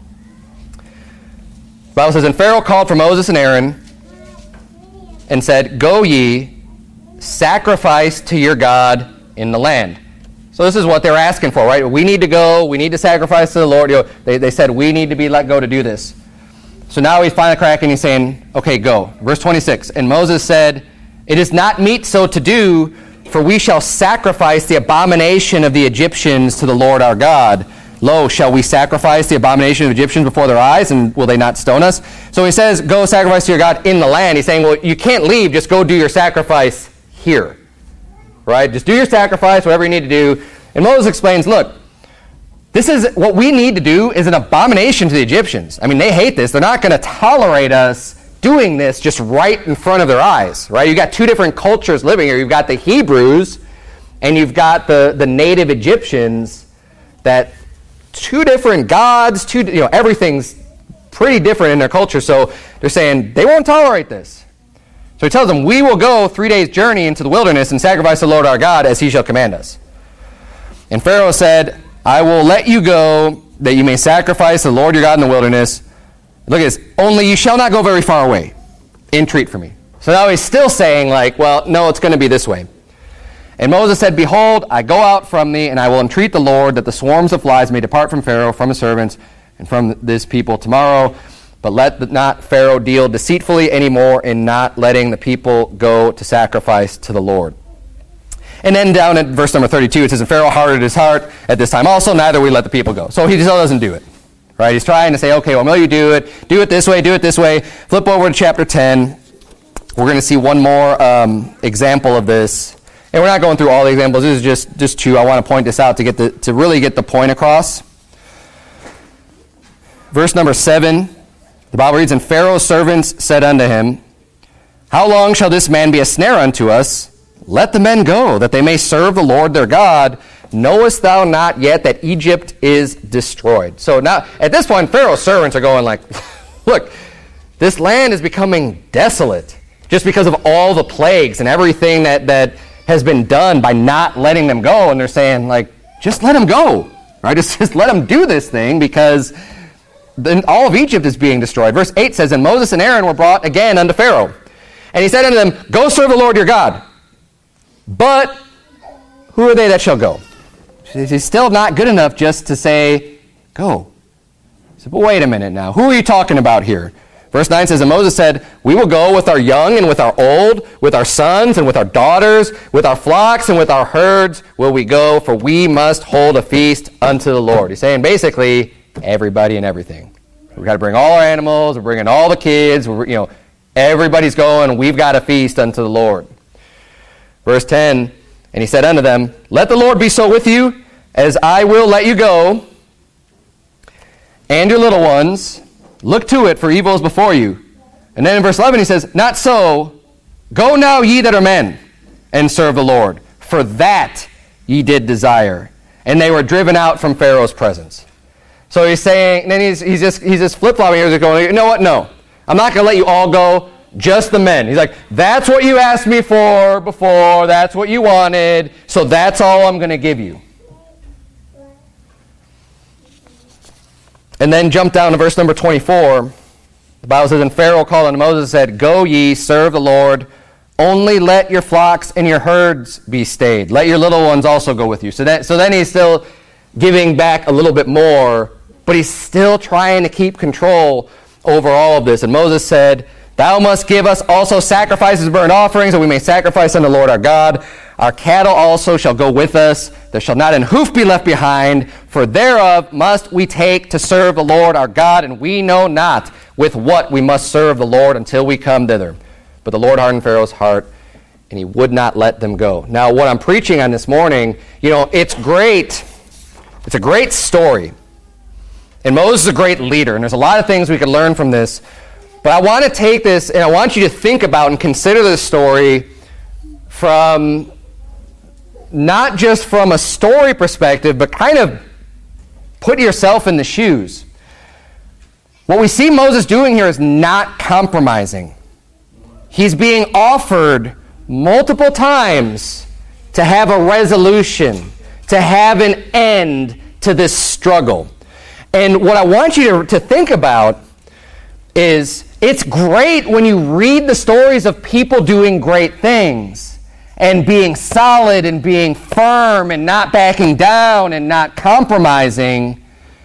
[SPEAKER 3] The Bible says, and Pharaoh called for Moses and Aaron and said, go ye, sacrifice to your God in the land. So this is what they're asking for, right? We need to go. We need to sacrifice to the Lord. You know, they, they said, we need to be let go to do this. So now he's finally cracking. He's saying, okay, go. Verse twenty-six, and Moses said, it is not meet so to do, for we shall sacrifice the abomination of the Egyptians to the Lord our God. Lo, shall we sacrifice the abomination of the Egyptians before their eyes, and will they not stone us? So he says, go sacrifice to your God in the land. He's saying, well, you can't leave. Just go do your sacrifice here. Right? Just do your sacrifice, whatever you need to do. And Moses explains, look, this is what we need to do is an abomination to the Egyptians. I mean, they hate this. They're not going to tolerate us doing this just right in front of their eyes. Right? You've got two different cultures living here. You've got the Hebrews and you've got the, the native Egyptians, that two different gods, two, you know, everything's pretty different in their culture. So they're saying they won't tolerate this. So he tells them, we will go three days' journey into the wilderness and sacrifice the Lord our God as he shall command us. And Pharaoh said, I will let you go that you may sacrifice the Lord your God in the wilderness. Look at this. Only you shall not go very far away. Entreat for me. So now he's still saying, like, well, no, it's going to be this way. And Moses said, behold, I go out from thee, and I will entreat the Lord that the swarms of flies may depart from Pharaoh, from his servants, and from this people tomorrow. But let not Pharaoh deal deceitfully anymore in not letting the people go to sacrifice to the Lord. And then down at verse number thirty-two, it says, and Pharaoh hardened his heart at this time also, neither we let the people go. So he still doesn't do it. Right? He's trying to say, okay, well, will you do it? Do it this way, do it this way. Flip over to chapter ten. We're going to see one more um, example of this. And we're not going through all the examples. This is just, just two. I want to point this out to get the, to really get the point across. Verse number seven. The Bible reads, and Pharaoh's servants said unto him, how long shall this man be a snare unto us? Let the men go, that they may serve the Lord their God. Knowest thou not yet that Egypt is destroyed? So now, at this point, Pharaoh's servants are going like, look, this land is becoming desolate just because of all the plagues and everything that, that has been done by not letting them go. And they're saying, like, just let them go, right? Just, just let them do this thing because then all of Egypt is being destroyed. Verse eight says, and Moses and Aaron were brought again unto Pharaoh. And he said unto them, go serve the Lord your God. But who are they that shall go? He's still not good enough just to say, go. He said, but wait a minute now. Who are you talking about here? Verse nine says, and Moses said, we will go with our young and with our old, with our sons and with our daughters, with our flocks and with our herds will we go, for we must hold a feast unto the Lord. He's saying basically, everybody and everything. We've got to bring all our animals, we're bringing all the kids, we're, you know, everybody's going, we've got a feast unto the Lord. Verse ten, and he said unto them, let the Lord be so with you, as I will let you go, and your little ones, look to it, for evil is before you. And then in verse eleven he says, not so, go now ye that are men, and serve the Lord, for that ye did desire. And they were driven out from Pharaoh's presence. So he's saying, then he's, he's just he's just flip-flopping here. He's going, you know what? No. I'm not going to let you all go, just the men. He's like, that's what you asked me for before. That's what you wanted. So that's all I'm going to give you. And then jump down to verse number twenty-four. The Bible says, and Pharaoh called unto Moses and said, go ye, serve the Lord. Only let your flocks and your herds be stayed. Let your little ones also go with you. So, that, so then he's still giving back a little bit more, but he's still trying to keep control over all of this. And Moses said, Thou must give us also sacrifices and burnt offerings, that we may sacrifice unto the Lord our God. Our cattle also shall go with us. There shall not an hoof be left behind, for thereof must we take to serve the Lord our God, and we know not with what we must serve the Lord until we come thither. But the Lord hardened Pharaoh's heart, and he would not let them go. Now, what I'm preaching on this morning, you know, it's great. It's a great story. And Moses is a great leader, and there's a lot of things we could learn from this. But I want to take this, and I want you to think about and consider this story from not just from a story perspective, but kind of put yourself in the shoes. What we see Moses doing here is not compromising. He's being offered multiple times to have a resolution, to have an end to this struggle. And what I want you to, to think about is it's great when you read the stories of people doing great things and being solid and being firm and not backing down and not compromising.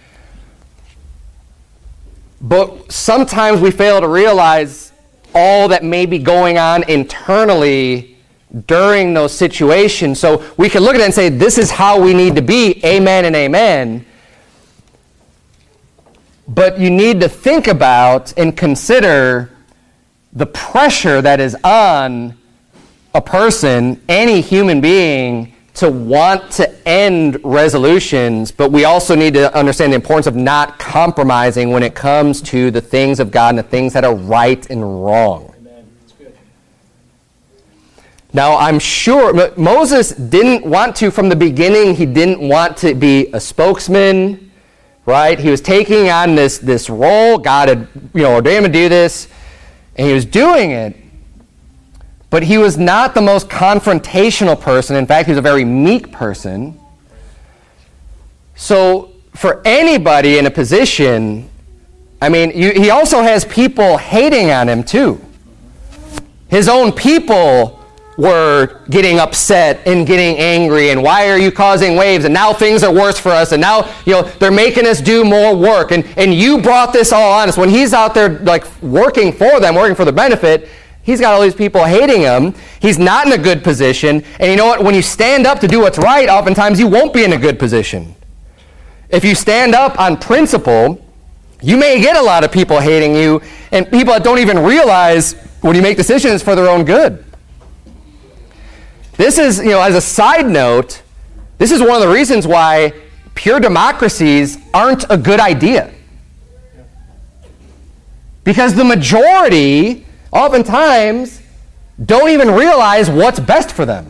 [SPEAKER 3] But sometimes we fail to realize all that may be going on internally during those situations. So we can look at it and say, this is how we need to be, amen and amen. But you need to think about and consider the pressure that is on a person, any human being, to want to end resolutions, but we also need to understand the importance of not compromising when it comes to the things of God and the things that are right and wrong.
[SPEAKER 6] Amen. That's good.
[SPEAKER 3] Now, I'm sure Moses didn't want to, from the beginning, he didn't want to be a spokesman, right? He was taking on this, this role. God had, you know, ordained him to do this, and he was doing it. But he was not the most confrontational person. In fact, he was a very meek person. So for anybody in a position, I mean, you, he also has people hating on him too. His own people were getting upset and getting angry, and why are you causing waves, and now things are worse for us, and now, you know, they're making us do more work, and, and you brought this all on us. When he's out there like working for them, working for the benefit, he's got all these people hating him. He's not in a good position. And you know what? When you stand up to do what's right, oftentimes you won't be in a good position. If you stand up on principle, you may get a lot of people hating you, and people that don't even realize when you make decisions for their own good. This is, you know, as a side note, this is one of the reasons why pure democracies aren't a good idea. Because the majority oftentimes don't even realize what's best for them.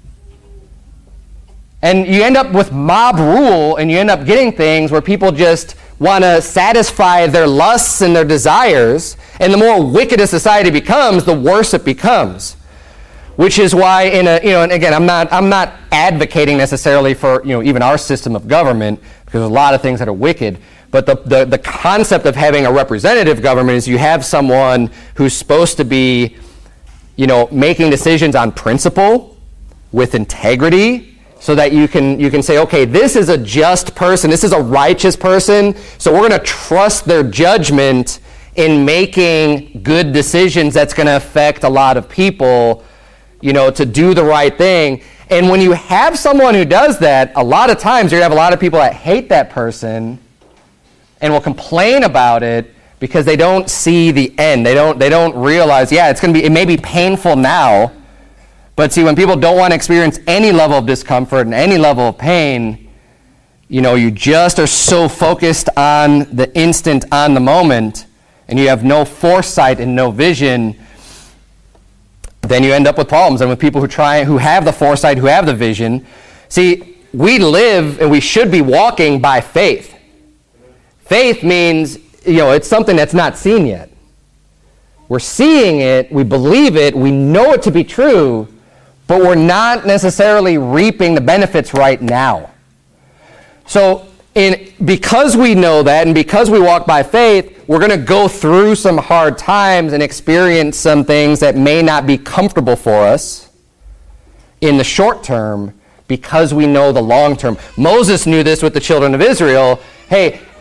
[SPEAKER 3] And you end up with mob rule, and you end up getting things where people just want to satisfy their lusts and their desires, and the more wicked a society becomes, the worse it becomes. Which is why, in a, you know, and again, I'm not, I'm not advocating necessarily for, you know, even our system of government, because there's a lot of things that are wicked. But the, the, the concept of having a representative government is you have someone who's supposed to be, you know, making decisions on principle with integrity, so that you can you can say, okay, this is a just person, this is a righteous person, so we're going to trust their judgment in making good decisions that's going to affect a lot of people, you know, to do the right thing. And when you have someone who does that, a lot of times you're going to have a lot of people that hate that person and will complain about it because they don't see the end. They don't they don't realize, yeah, it's going to be, it may be painful now, but see, when people don't want to experience any level of discomfort and any level of pain, you know, you just are so focused on the instant, on the moment, and you have no foresight and no vision, then you end up with problems. And with people who try, who have the foresight, who have the vision, see, we live and we should be walking by faith. Faith means, you know, it's something that's not seen yet. We're seeing it, we believe it, we know it to be true, but we're not necessarily reaping the benefits right now. So, in, because we know that, and because we walk by faith, we're going to go through some hard times and experience some things that may not be comfortable for us in the short term, because we know the long term. Moses knew this with the children of Israel. Hey,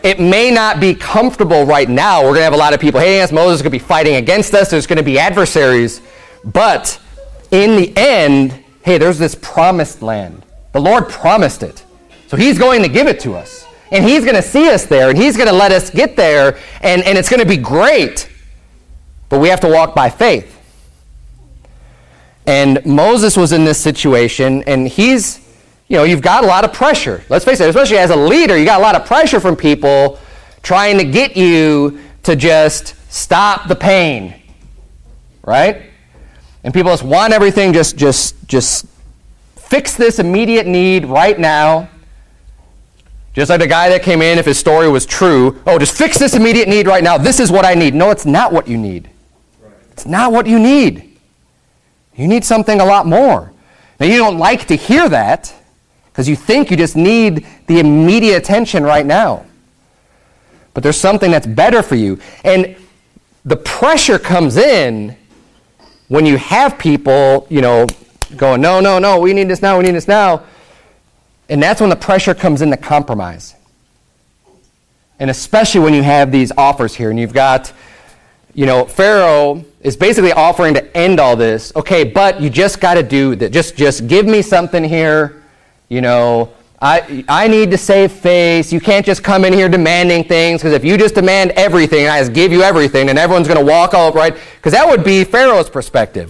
[SPEAKER 3] it may not be comfortable right now. We're going to have a lot of people hating us. Moses is going to be fighting against us. There's going to be adversaries. But in the end, hey, there's this promised land. The Lord promised it. So he's going to give it to us. And he's going to see us there. And he's going to let us get there. And, and it's going to be great. But we have to walk by faith. And Moses was in this situation. And he's, you know, you've got a lot of pressure. Let's face it, especially as a leader, you got a lot of pressure from people trying to get you to just stop the pain. Right? And people just want everything, just, just, just fix this immediate need right now. Just like the guy that came in, if his story was true, oh, just fix this immediate need right now. This is what I need. No, it's not what you need. It's not what you need. You need something a lot more. Now, you don't like to hear that because you think you just need the immediate attention right now. But there's something that's better for you. And the pressure comes in when you have people, you know, going, no, no, no, we need this now, we need this now. And that's when the pressure comes in to compromise. And especially when you have these offers here and you've got, you know, Pharaoh is basically offering to end all this. Okay, but you just got to do that. Just, just give me something here. You know, I, I need to save face. You can't just come in here demanding things, because if you just demand everything and I just give you everything, then everyone's going to walk out, right? Because that would be Pharaoh's perspective.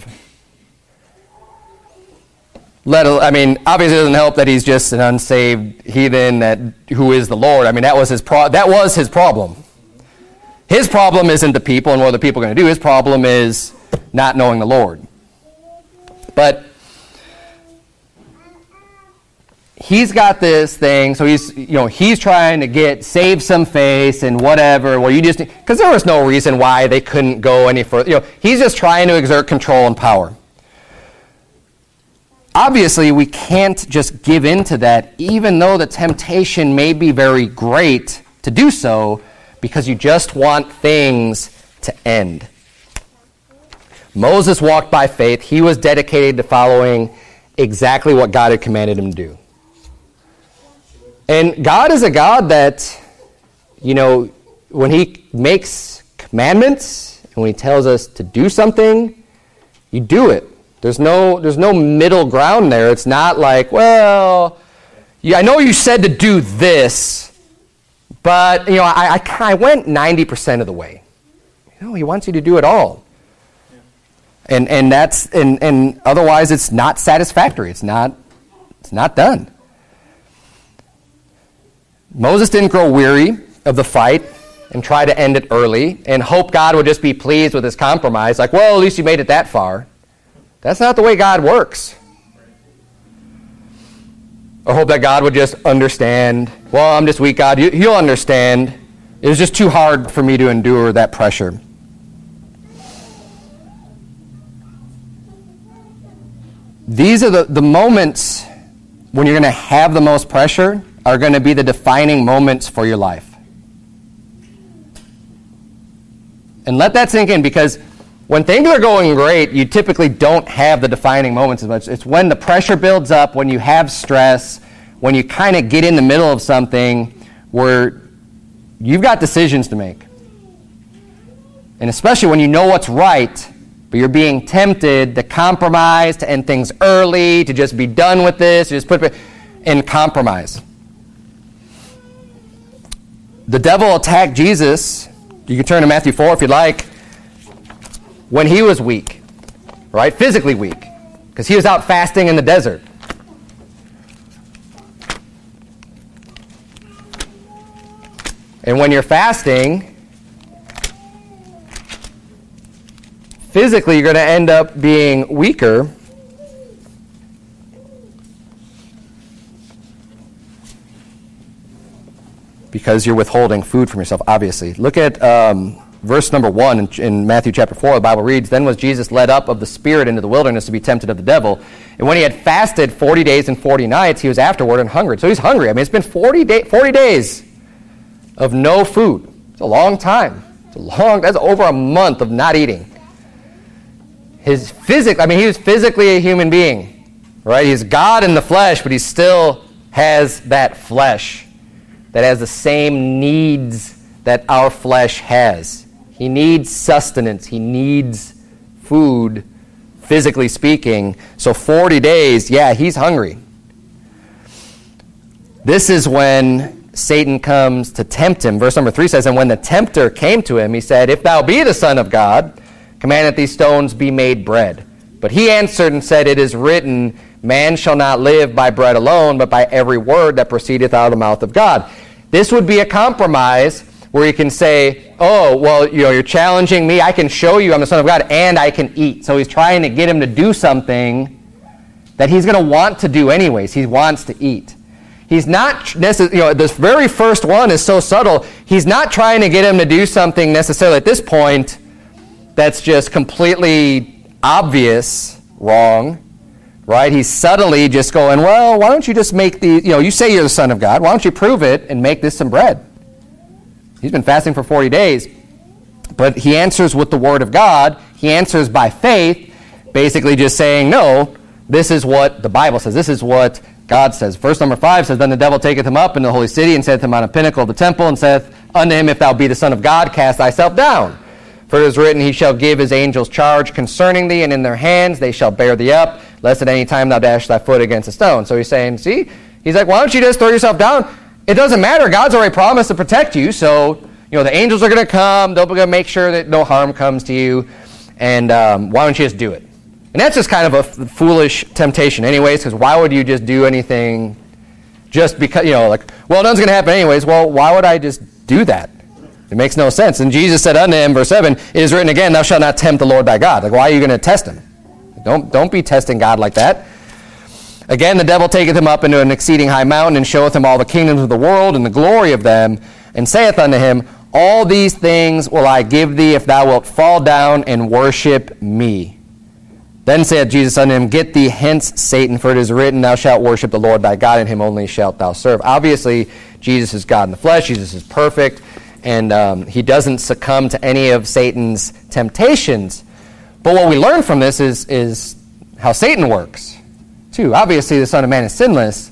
[SPEAKER 3] Let, I mean, obviously it doesn't help that he's just an unsaved heathen that who is the Lord. I mean, that was his pro- that was his problem. His problem isn't the people and what the people are going to do. His problem is not knowing the Lord. But he's got this thing, so he's, you know, he's trying to get, save some face and whatever, well, you just, because there was no reason why they couldn't go any further. You know, he's just trying to exert control and power. Obviously, we can't just give in to that, even though the temptation may be very great to do so, because you just want things to end. Moses walked by faith. He was dedicated to following exactly what God had commanded him to do. And God is a God that, you know, when he makes commandments and when he tells us to do something, you do it. There's no, there's no middle ground there. It's not like, well, yeah, I know you said to do this, but, you know, I, I, I went ninety percent of the way. You know, he wants you to do it all. And and that's and, and otherwise it's not satisfactory. It's not it's not done. Moses didn't grow weary of the fight and try to end it early and hope God would just be pleased with his compromise. Like, well, at least you made it that far. That's not the way God works. Or hope that God would just understand. Well, I'm just weak, God. You, you'll understand. It was just too hard for me to endure that pressure. These are the, the moments when you're going to have the most pressure are going to be the defining moments for your life. And let that sink in, because when things are going great, you typically don't have the defining moments as much. It's when the pressure builds up, when you have stress, when you kind of get in the middle of something where you've got decisions to make. And especially when you know what's right, but you're being tempted to compromise, to end things early, to just be done with this, to just put it in compromise. The devil attacked Jesus. You can turn to Matthew four if you'd like. When he was weak, right? Physically weak, because he was out fasting in the desert. And when you're fasting, physically you're going to end up being weaker. Because you're withholding food from yourself, obviously. Look at um, verse number one in, in Matthew chapter four. The Bible reads, "Then was Jesus led up of the Spirit into the wilderness to be tempted of the devil. And when he had fasted forty days and forty nights, he was afterward and hungry." So he's hungry. I mean, it's been forty, day, forty days of no food. It's a long time. It's a long, that's over a month of not eating. His physic, I mean, he was physically a human being, right? He's God in the flesh, but he still has that flesh that has the same needs that our flesh has. He needs sustenance. He needs food, physically speaking. So forty days, yeah, he's hungry. This is when Satan comes to tempt him. Verse number three says, and when the tempter came to him, he said, if thou be the Son of God, command that these stones be made bread. But he answered and said, it is written, man shall not live by bread alone, but by every word that proceedeth out of the mouth of God. This would be a compromise where you can say, oh, well, you know, you're challenging me. I can show you I'm the Son of God, and I can eat. So he's trying to get him to do something that he's going to want to do anyways. He wants to eat. He's not, necess- you know, this very first one is so subtle. He's not trying to get him to do something necessarily at this point that's just completely obvious wrong, right? He's subtly just going, well, why don't you just make the, you know, you say you're the Son of God. Why don't you prove it and make this some bread? He's been fasting for forty days. But he answers with the word of God. He answers by faith, basically just saying, no, this is what the Bible says. This is what God says. Verse number five says, then the devil taketh him up into the holy city, and saith him on a pinnacle of the temple, and saith unto him, if thou be the Son of God, cast thyself down. For it is written, he shall give his angels charge concerning thee, and in their hands they shall bear thee up, lest at any time thou dash thy foot against a stone. So he's saying, see, he's like, why don't you just throw yourself down? It doesn't matter. God's already promised to protect you, so you know the angels are going to come. They're going to make sure that no harm comes to you, and um, why don't you just do it? And that's just kind of a f- foolish temptation anyways, because why would you just do anything just because, you know, like, well, nothing's going to happen anyways. Well, why would I just do that? It makes no sense. And Jesus said unto him, verse seven, it is written again, thou shalt not tempt the Lord thy God. Like, why are you going to test him? Don't, don't be testing God like that. Again, the devil taketh him up into an exceeding high mountain, and showeth him all the kingdoms of the world and the glory of them, and saith unto him, all these things will I give thee if thou wilt fall down and worship me. Then said Jesus unto him, get thee hence, Satan, for it is written, thou shalt worship the Lord thy God, and him only shalt thou serve. Obviously, Jesus is God in the flesh. Jesus is perfect, and um, he doesn't succumb to any of Satan's temptations. But what we learn from this is, is how Satan works, too. Obviously, the Son of Man is sinless,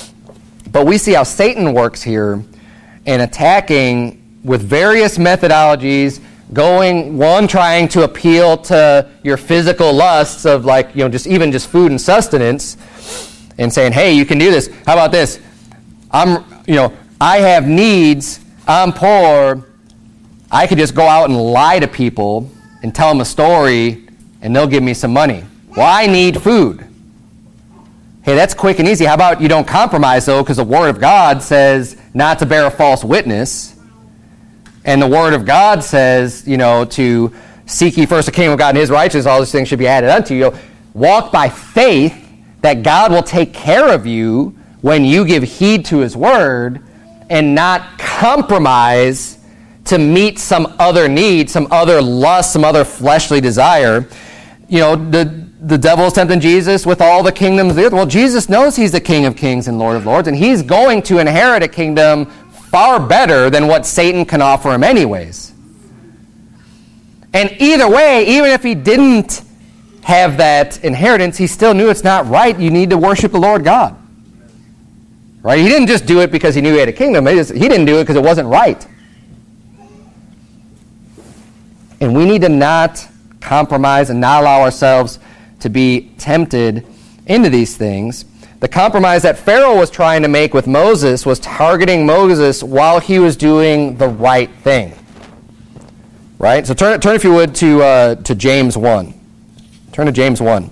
[SPEAKER 3] but we see how Satan works here in attacking with various methodologies, going, one, trying to appeal to your physical lusts of, like, you know, just even just food and sustenance, and saying, hey, you can do this. How about this? I'm, you know, I have needs. I'm poor. I could just go out and lie to people and tell them a story, and they'll give me some money. Well, I need food. Hey, that's quick and easy. How about you don't compromise, though, because the Word of God says not to bear a false witness. And the Word of God says, you know, to seek ye first the kingdom of God and his righteousness, all these things should be added unto you. Walk by faith that God will take care of you when you give heed to his word, and not compromise to meet some other need, some other lust, some other fleshly desire. You know, the the devil is tempting Jesus with all the kingdoms of the earth. Well, Jesus knows he's the King of kings and Lord of lords, and he's going to inherit a kingdom far better than what Satan can offer him anyways. And either way, even if he didn't have that inheritance, he still knew it's not right. You need to worship the Lord God. Right? He didn't just do it because he knew he had a kingdom. He, just, he didn't do it because it wasn't right. And we need to not compromise and not allow ourselves to be tempted into these things. The compromise that Pharaoh was trying to make with Moses was targeting Moses while he was doing the right thing. Right? So turn, turn if you would, to uh, to James one. Turn to James one.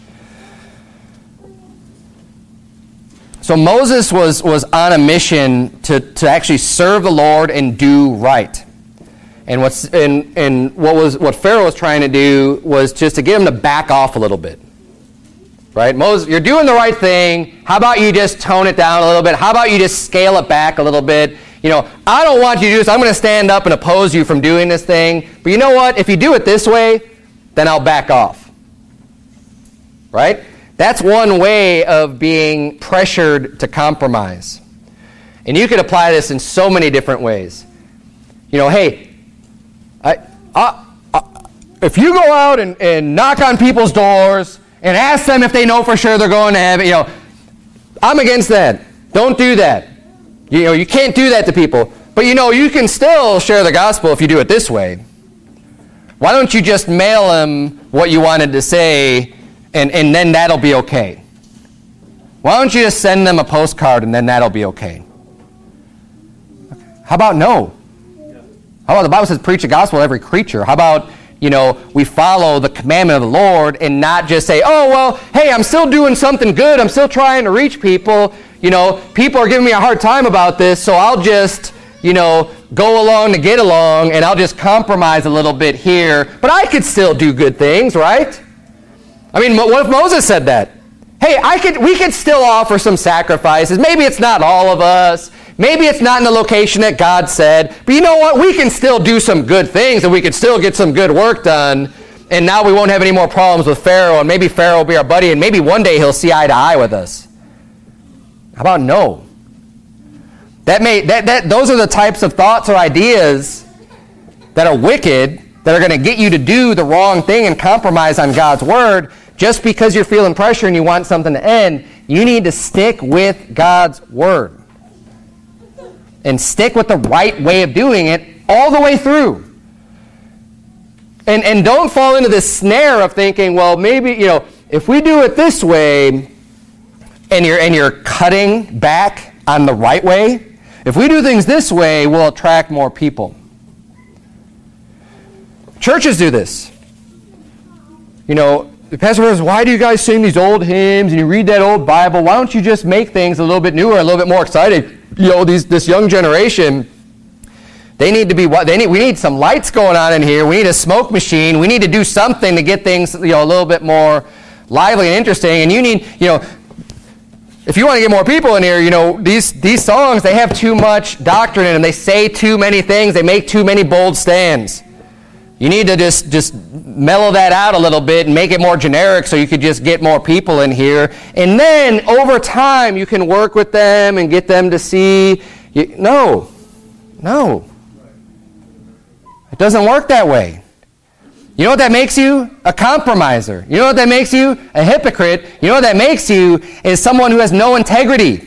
[SPEAKER 3] So Moses was, was on a mission to, to actually serve the Lord and do right. And what's and, and what was what Pharaoh was trying to do was just to get him to back off a little bit. Right? Moses, you're doing the right thing. How about you just tone it down a little bit? How about you just scale it back a little bit? You know, I don't want you to do this. I'm going to stand up and oppose you from doing this thing. But you know what? If you do it this way, then I'll back off. Right? That's one way of being pressured to compromise. And you could apply this in so many different ways. You know, hey, I, I, I, if you go out and, and knock on people's doors and ask them if they know for sure they're going to heaven, you know, I'm against that. Don't do that. You know, you can't do that to people. But you know, you can still share the gospel if you do it this way. Why don't you just mail them what you wanted to say, and, and then that'll be okay? Why don't you just send them a postcard and then that'll be okay? How about no? How about the Bible says preach the gospel to every creature? How about, you know, we follow the commandment of the Lord and not just say, oh, well, hey, I'm still doing something good. I'm still trying to reach people. You know, people are giving me a hard time about this, so I'll just, you know, go along to get along, and I'll just compromise a little bit here. But I could still do good things, right? I mean, what if Moses said that? Hey, I could, we could still offer some sacrifices. Maybe it's not all of us. Maybe it's not in the location that God said. But you know what? We can still do some good things, and we can still get some good work done. And now we won't have any more problems with Pharaoh, and maybe Pharaoh will be our buddy, and maybe one day he'll see eye to eye with us. How about no? That may that that those are the types of thoughts or ideas that are wicked, that are going to get you to do the wrong thing and compromise on God's word. Just because you're feeling pressure and you want something to end, you need to stick with God's word. And stick with the right way of doing it all the way through. And and don't fall into this snare of thinking, well, maybe, you know, if we do it this way, and you're and you're cutting back on the right way, if we do things this way, we'll attract more people. Churches do this. You know, the pastor says, why do you guys sing these old hymns and you read that old Bible? Why don't you just make things a little bit newer, a little bit more exciting? You know, these this young generation, they need to be what they need. We need some lights going on in here. We need a smoke machine. We need to do something to get things, you know, a little bit more lively and interesting. And you need, you know, if you want to get more people in here, you know, these these songs, they have too much doctrine in them. They say too many things. They make too many bold stands. You need to just, just mellow that out a little bit and make it more generic so you could just get more people in here. And then, over time, you can work with them and get them to see. You, no. No. It doesn't work that way. You know what that makes you? A compromiser. You know what that makes you? A hypocrite. You know what that makes you? Is someone who has no integrity.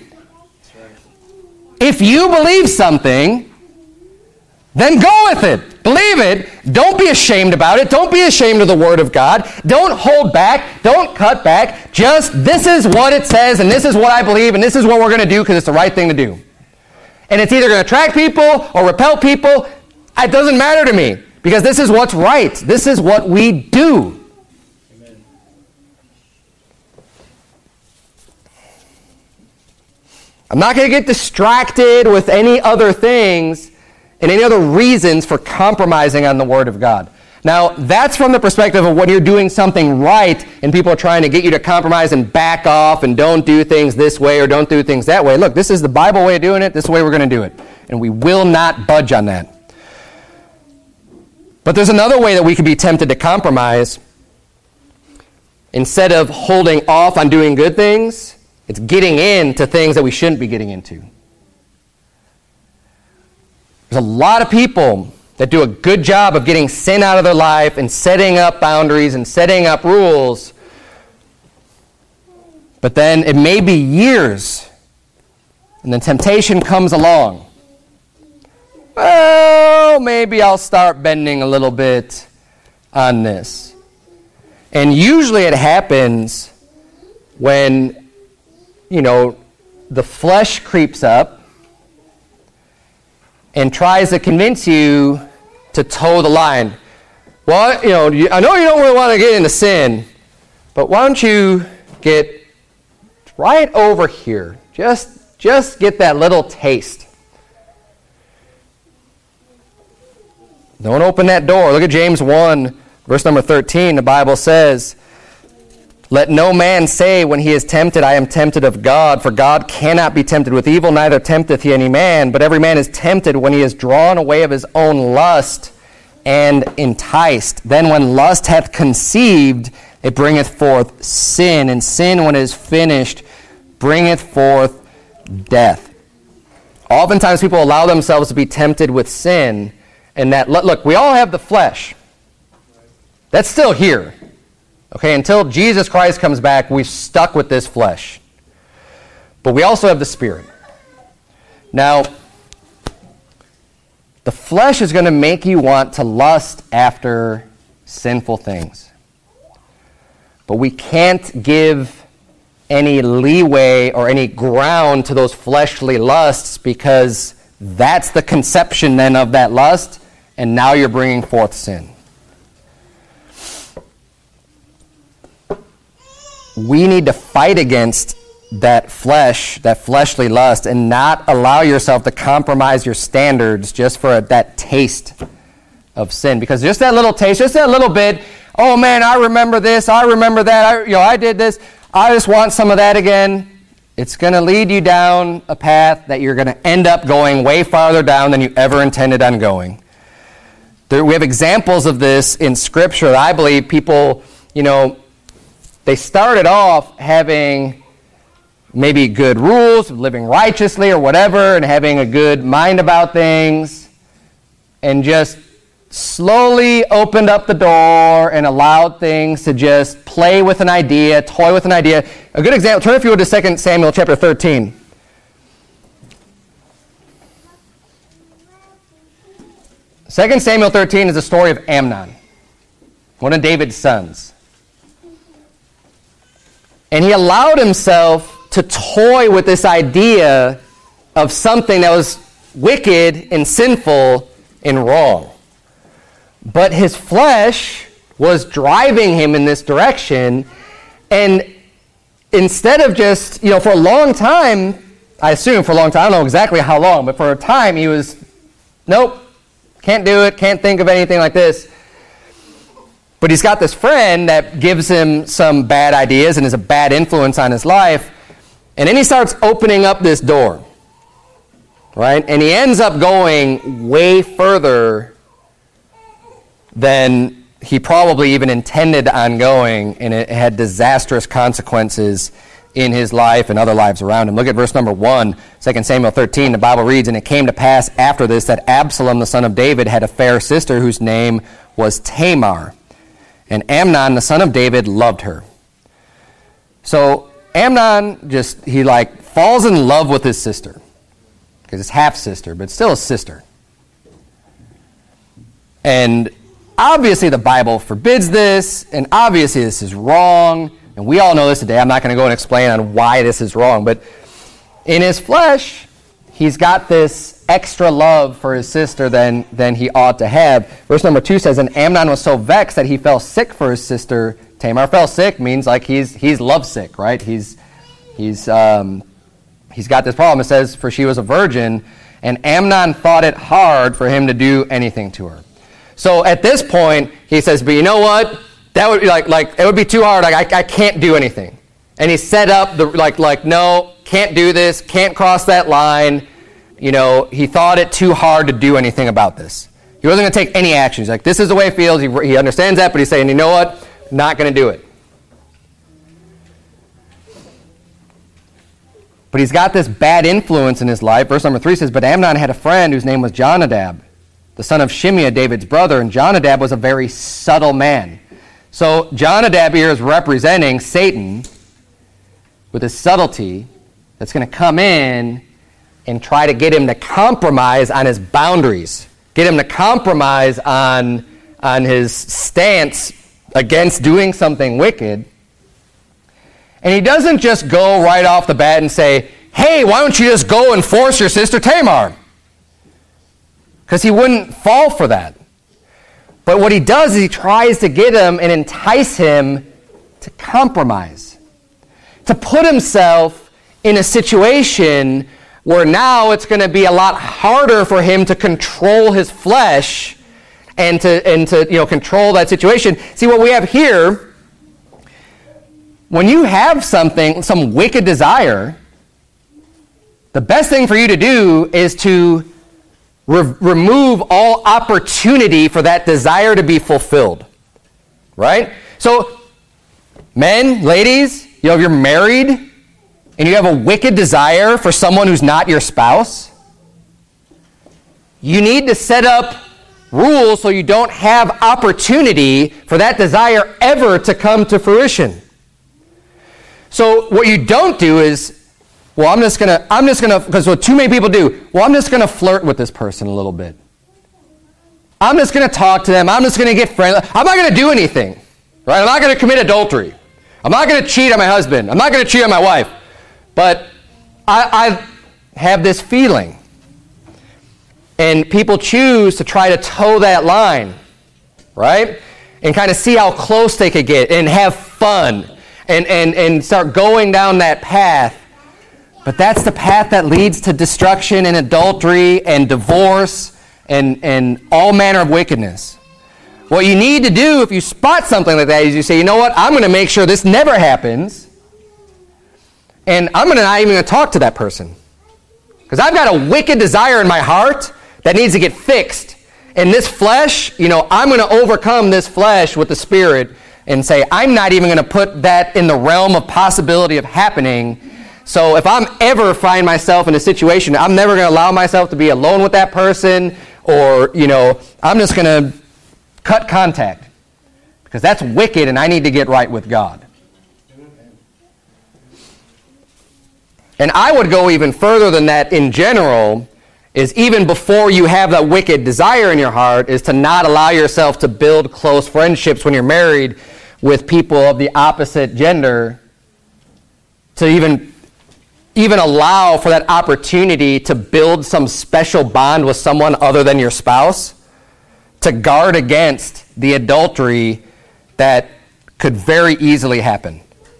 [SPEAKER 3] If you believe something, then go with it. Believe it. Don't be ashamed about it. Don't be ashamed of the Word of God. Don't hold back. Don't cut back. Just, this is what it says, and this is what I believe, and this is what we're going to do because it's the right thing to do. And it's either going to attract people or repel people. It doesn't matter to me because this is what's right. This is what we do. Amen. I'm not going to get distracted with any other things and any other reasons for compromising on the Word of God. Now, that's from the perspective of when you're doing something right and people are trying to get you to compromise and back off and don't do things this way or don't do things that way. Look, this is the Bible way of doing it. This is the way we're going to do it. And we will not budge on that. But there's another way that we could be tempted to compromise. Instead of holding off on doing good things, it's getting into things that we shouldn't be getting into. There's a lot of people that do a good job of getting sin out of their life and setting up boundaries and setting up rules. But then it may be years, and then temptation comes along. Well, maybe I'll start bending a little bit on this. And usually it happens when, you know, the flesh creeps up and tries to convince you to toe the line. Well, you know, I know you don't really want to get into sin, but why don't you get right over here? Just, just get that little taste. Don't open that door. Look at James one, verse number thirteen. The Bible says, let no man say when he is tempted, I am tempted of God, for God cannot be tempted with evil, neither tempteth he any man. But every man is tempted when he is drawn away of his own lust and enticed. Then when lust hath conceived, it bringeth forth sin. And sin, when it is finished, bringeth forth death. Oftentimes people allow themselves to be tempted with sin. And that, look, we all have the flesh. That's still here. Okay, until Jesus Christ comes back, we're stuck with this flesh. But we also have the Spirit. Now, the flesh is going to make you want to lust after sinful things. But we can't give any leeway or any ground to those fleshly lusts, because that's the conception then of that lust, and now you're bringing forth sin. We need to fight against that flesh, that fleshly lust, and not allow yourself to compromise your standards just for a, that taste of sin. Because just that little taste, just that little bit, oh man, I remember this, I remember that, I, you know, I did this, I just want some of that again. It's going to lead you down a path that you're going to end up going way farther down than you ever intended on going. There, we have examples of this in Scripture that I believe people, you know, they started off having maybe good rules, living righteously or whatever, and having a good mind about things, and just slowly opened up the door and allowed things to just play with an idea, toy with an idea. A good example, turn if you would to Second Samuel chapter thirteen. Second Samuel thirteen is the story of Amnon, one of David's sons. And he allowed himself to toy with this idea of something that was wicked and sinful and wrong. But his flesh was driving him in this direction, and instead of just, you know, for a long time, I assume for a long time, I don't know exactly how long, but for a time he was, nope, can't do it, can't think of anything like this. But he's got this friend that gives him some bad ideas and is a bad influence on his life. And then he starts opening up this door, right? And he ends up going way further than he probably even intended on going, and it had disastrous consequences in his life and other lives around him. Look at verse number one, Second Samuel thirteen. The Bible reads, "And it came to pass after this that Absalom, the son of David, had a fair sister whose name was Tamar. And Amnon, the son of David, loved her." So Amnon just, he like falls in love with his sister. Because it's half-sister, but still a sister. And obviously the Bible forbids this, and obviously this is wrong. And we all know this today. I'm not going to go and explain on why this is wrong. But in his flesh, he's got this extra love for his sister than, than he ought to have. Verse number two says, "And Amnon was so vexed that he fell sick for his sister Tamar." Fell sick means like he's he's lovesick, right? He's he's um, he's got this problem. It says, "For she was a virgin, and Amnon thought it hard for him to do anything to her." So at this point, he says, "But you know what? That would be like like it would be too hard. Like I, I can't do anything." And he set up the like like no, can't do this, can't cross that line. You know, he thought it too hard to do anything about this. He wasn't going to take any action. He's like, this is the way it feels. He, he understands that, but he's saying, you know what? Not going to do it. But he's got this bad influence in his life. Verse number three says, "But Amnon had a friend whose name was Jonadab, the son of Shimeah, David's brother, and Jonadab was a very subtle man." So Jonadab here is representing Satan with his subtlety that's going to come in and try to get him to compromise on his boundaries, get him to compromise on, on his stance against doing something wicked. And he doesn't just go right off the bat and say, "Hey, why don't you just go and force your sister Tamar?" Because he wouldn't fall for that. But what he does is he tries to get him and entice him to compromise, to put himself in a situation where now it's going to be a lot harder for him to control his flesh and to and to you know control that situation. See, what we have here, when you have something, some wicked desire, the best thing for you to do is to re- remove all opportunity for that desire to be fulfilled. Right? So, men, ladies, you know, if you're married and you have a wicked desire for someone who's not your spouse, you need to set up rules so you don't have opportunity for that desire ever to come to fruition. So what you don't do is well, I'm just gonna, I'm just gonna, because what too many people do, well, I'm just gonna flirt with this person a little bit. I'm just gonna talk to them. I'm just gonna get friendly. I'm not gonna do anything, right? I'm not gonna commit adultery. I'm not gonna cheat on my husband. I'm not gonna cheat on my wife. But I, I have this feeling, and people choose to try to toe that line, right? And kind of see how close they could get and have fun and, and, and start going down that path. But that's the path that leads to destruction and adultery and divorce and, and all manner of wickedness. What you need to do if you spot something like that is you say, you know what, I'm going to make sure this never happens, and I'm gonna not even going to talk to that person. Because I've got a wicked desire in my heart that needs to get fixed. And this flesh, you know, I'm going to overcome this flesh with the Spirit and say, I'm not even going to put that in the realm of possibility of happening. So if I'm ever find myself in a situation, I'm never going to allow myself to be alone with that person, or, you know, I'm just going to cut contact. Because that's wicked and I need to get right with God. And I would go even further than that in general, is even before you have that wicked desire in your heart, is to not allow yourself to build close friendships when you're married with people of the opposite gender, to even even allow for that opportunity to build some special bond with someone other than your spouse, to guard against the adultery that could very easily happen.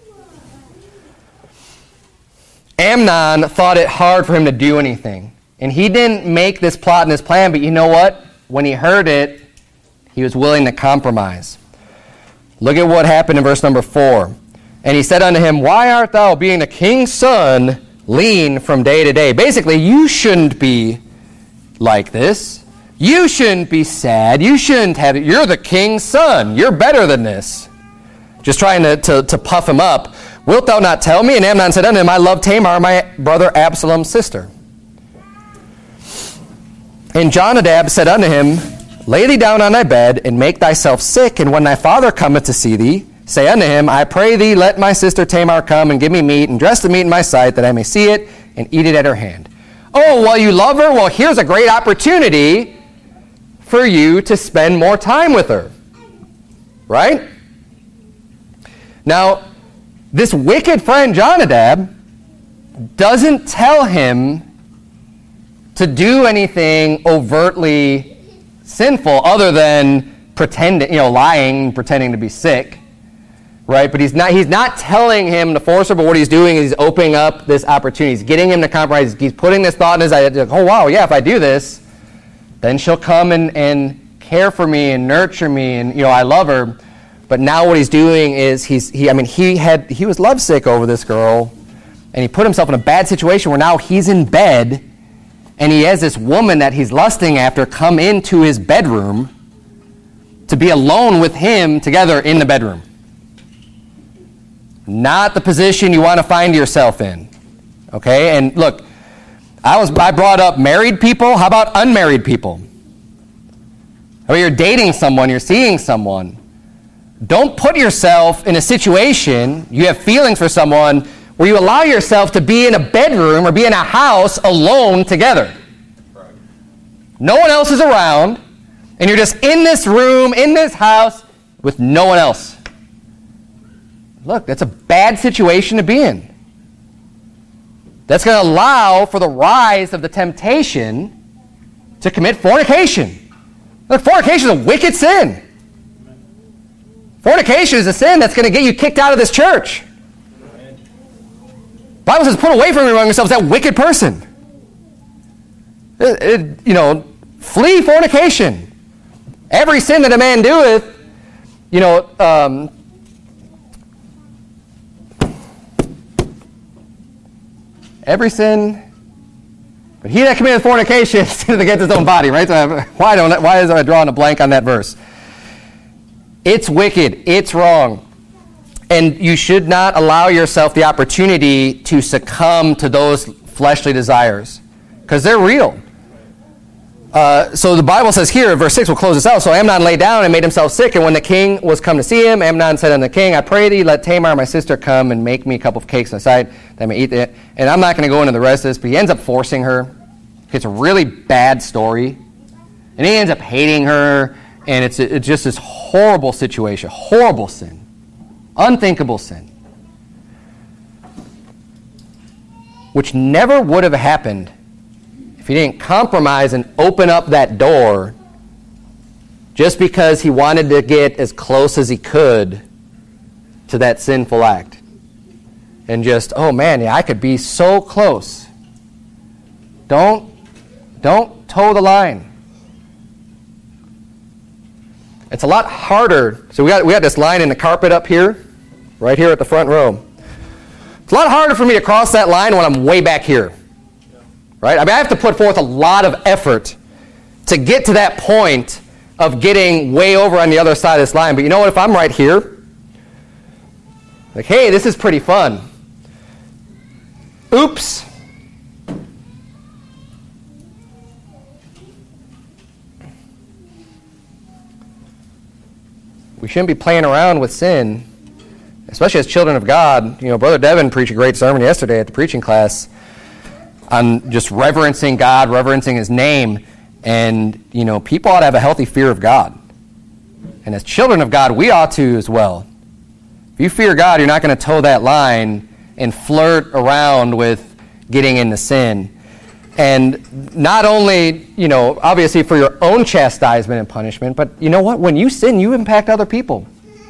[SPEAKER 3] Amnon thought it hard for him to do anything. And he didn't make this plot and this plan, but you know what? When he heard it, he was willing to compromise. Look at what happened in verse number four. And he said unto him, why art thou, being a king's son, lean from day to day? Basically, you shouldn't be like this. You shouldn't be sad. You shouldn't have it. You're the king's son. You're better than this. Just trying to, to, to puff him up. Wilt thou not tell me? And Amnon said unto him, I love Tamar, my brother Absalom's sister. And Jonadab said unto him, lay thee down on thy bed, and make thyself sick, and when thy father cometh to see thee, say unto him, I pray thee, let my sister Tamar come and give me meat, and dress the meat in my sight, that I may see it, and eat it at her hand. Oh, well, you love her? Well, here's a great opportunity for you to spend more time with her. Right? Now, this wicked friend Jonadab doesn't tell him to do anything overtly sinful other than pretending, you know, lying, pretending to be sick, right? But he's not he's not telling him to force her, but what he's doing is he's opening up this opportunity. He's getting him to compromise. He's putting this thought in his head, like, oh, wow, yeah, if I do this, then she'll come and, and care for me and nurture me, and, you know, I love her. But now what he's doing is he's he I mean he had he was lovesick over this girl, and he put himself in a bad situation where now he's in bed, and he has this woman that he's lusting after come into his bedroom to be alone with him together in the bedroom. Not the position you want to find yourself in. Okay? And look, I was I brought up married people. How about unmarried people? How about you're dating someone, you're seeing someone. Don't put yourself in a situation, you have feelings for someone, where you allow yourself to be in a bedroom or be in a house alone together. Right. No one else is around, and you're just in this room, in this house, with no one else. Look, that's a bad situation to be in. That's going to allow for the rise of the temptation to commit fornication. Look, fornication is a wicked sin. Fornication is a sin that's going to get you kicked out of this church. The Bible says, put away from among yourselves that wicked person. It, it, you know, flee fornication. Every sin that a man doeth, you know, um, every sin, but he that committeth fornication sinneth against his own body, right? So why don't why is I drawing a blank on that verse? It's wicked. It's wrong. And you should not allow yourself the opportunity to succumb to those fleshly desires, because they're real. Uh, so the Bible says here, verse six, we'll close this out. So Amnon lay down and made himself sick, and when the king was come to see him, Amnon said unto the king, I pray thee, let Tamar my sister come and make me a couple of cakes on the side, that I may eat it. And I'm not going to go into the rest of this, but he ends up forcing her. It's a really bad story. And he ends up hating her, and it's, it's just this horrible situation, horrible sin, unthinkable sin, which never would have happened if he didn't compromise and open up that door just because he wanted to get as close as he could to that sinful act. And just, oh man, yeah, I could be so close. Don't, don't toe the line. It's a lot harder. So we got, we got this line in the carpet up here, right here at the front row. It's a lot harder for me to cross that line when I'm way back here. Right? I mean, I have to put forth a lot of effort to get to that point of getting way over on the other side of this line. But you know what? If I'm right here, like, hey, this is pretty fun. Oops. We shouldn't be playing around with sin, especially as children of God. You know, Brother Devin preached a great sermon yesterday at the preaching class on just reverencing God, reverencing His name. And, you know, people ought to have a healthy fear of God. And as children of God, we ought to as well. If you fear God, you're not going to toe that line and flirt around with getting into sin. And not only, you know, obviously for your own chastisement and punishment, but you know what? When you sin, you impact other people.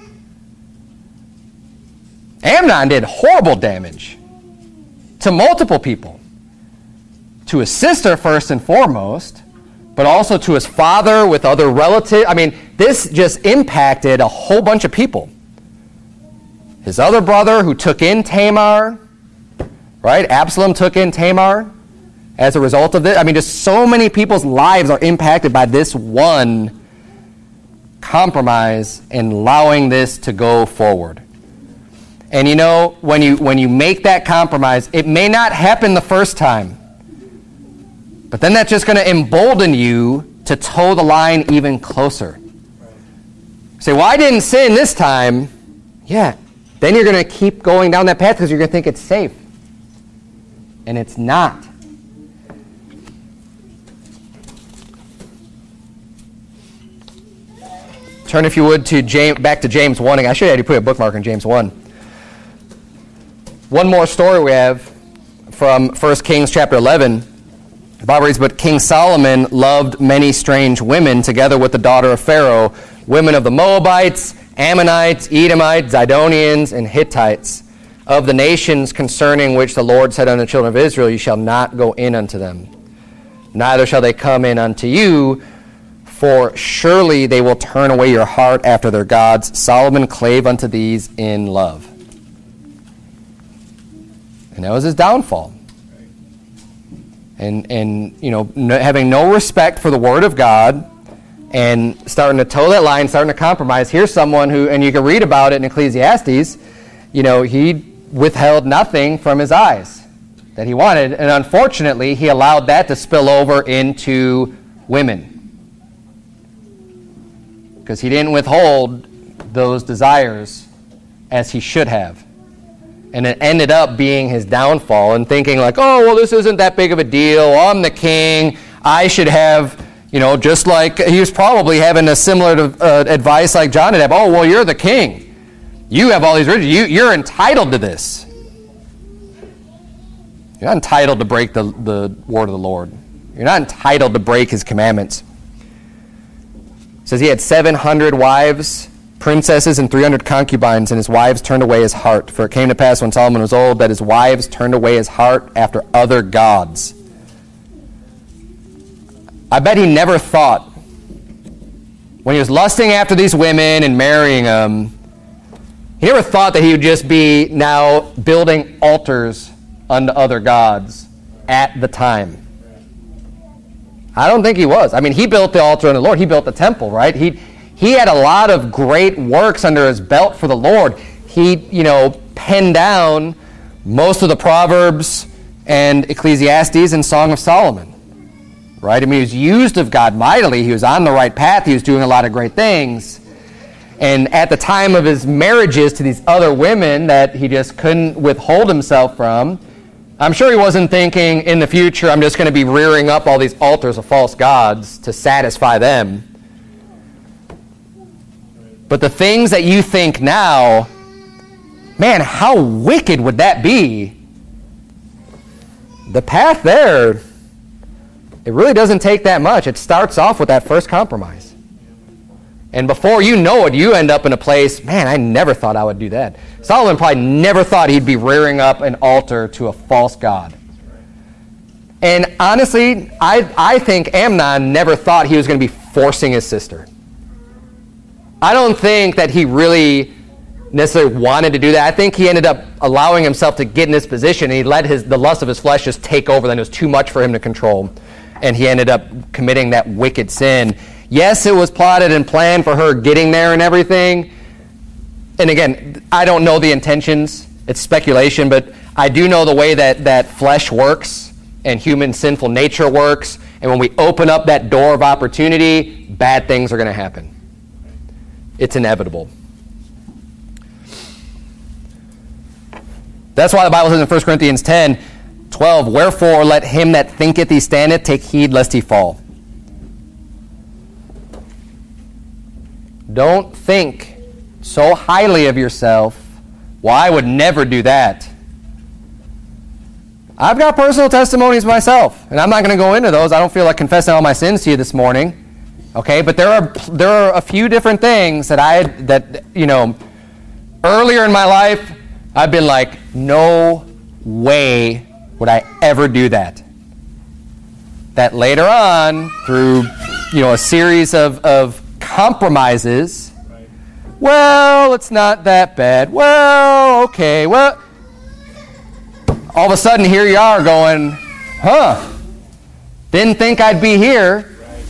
[SPEAKER 3] Amnon did horrible damage to multiple people. To his sister first and foremost, but also to his father with other relatives. I mean, this just impacted a whole bunch of people. His other brother who took in Tamar, right? Absalom took in Tamar as a result of this. I mean, just so many people's lives are impacted by this one compromise and allowing this to go forward. And you know, when you when you make that compromise, it may not happen the first time. But then that's just going to embolden you to toe the line even closer. Right. Say, well, I didn't sin this time. Yeah. Then you're going to keep going down that path because you're going to think it's safe. And it's not. Turn, if you would, to James, back to James one. I should have had you put a bookmark in James one. One more story we have from First Kings chapter eleven. The Bible reads, but King Solomon loved many strange women together with the daughter of Pharaoh, women of the Moabites, Ammonites, Edomites, Zidonians, and Hittites, of the nations concerning which the Lord said unto the children of Israel, you shall not go in unto them, neither shall they come in unto you, for surely they will turn away your heart after their gods. Solomon clave unto these in love. And that was his downfall. And, and you know, no, having no respect for the Word of God and starting to toe that line, starting to compromise. Here's someone who, and you can read about it in Ecclesiastes, you know, he withheld nothing from his eyes that he wanted. And unfortunately, he allowed that to spill over into women. Because he didn't withhold those desires as he should have. And it ended up being his downfall and thinking like, oh, well, this isn't that big of a deal. I'm the king. I should have, you know, just like he was probably having a similar uh, advice like John did have. Oh, well, you're the king. You have all these riches. You, you're entitled to this. You're not entitled to break the, the word of the Lord. You're not entitled to break his commandments. It says he had seven hundred wives, princesses, and three hundred concubines, and his wives turned away his heart. For it came to pass when Solomon was old that his wives turned away his heart after other gods. I bet he never thought, when he was lusting after these women and marrying them, he never thought that he would just be now building altars unto other gods at the time. I don't think he was. I mean, he built the altar unto the Lord. He built the temple, right? He he had a lot of great works under his belt for the Lord. He, you know, penned down most of the Proverbs and Ecclesiastes and Song of Solomon. right? I mean, he was used of God mightily. He was on the right path. He was doing a lot of great things. And at the time of his marriages to these other women that he just couldn't withhold himself from, I'm sure he wasn't thinking, in the future, I'm just going to be rearing up all these altars of false gods to satisfy them. But the things that you think now, man, how wicked would that be? The path there, it really doesn't take that much. It starts off with that first compromise. And before you know it, you end up in a place, man, I never thought I would do that. Solomon probably never thought he'd be rearing up an altar to a false god. And honestly, I, I think Amnon never thought he was going to be forcing his sister. I don't think that he really necessarily wanted to do that. I think he ended up allowing himself to get in this position, and he let his the lust of his flesh just take over. Then it was too much for him to control, and he ended up committing that wicked sin. Yes, it was plotted and planned for her getting there and everything. And again, I don't know the intentions. It's speculation, but I do know the way that, that flesh works and human sinful nature works. And when we open up that door of opportunity, bad things are going to happen. It's inevitable. That's why the Bible says in First Corinthians ten twelve, wherefore let him that thinketh he standeth take heed lest he fall. Don't think so highly of yourself. Well, I would never do that. I've got personal testimonies myself, and I'm not going to go into those. I don't feel like confessing all my sins to you this morning. Okay, but there are there are a few different things that I that you know earlier in my life I've been like, no way would I ever do that. That later on, through you know a series of, of compromises, right. Well, it's not that bad. Well, okay, well, all of a sudden here you are going, huh, didn't think I'd be here.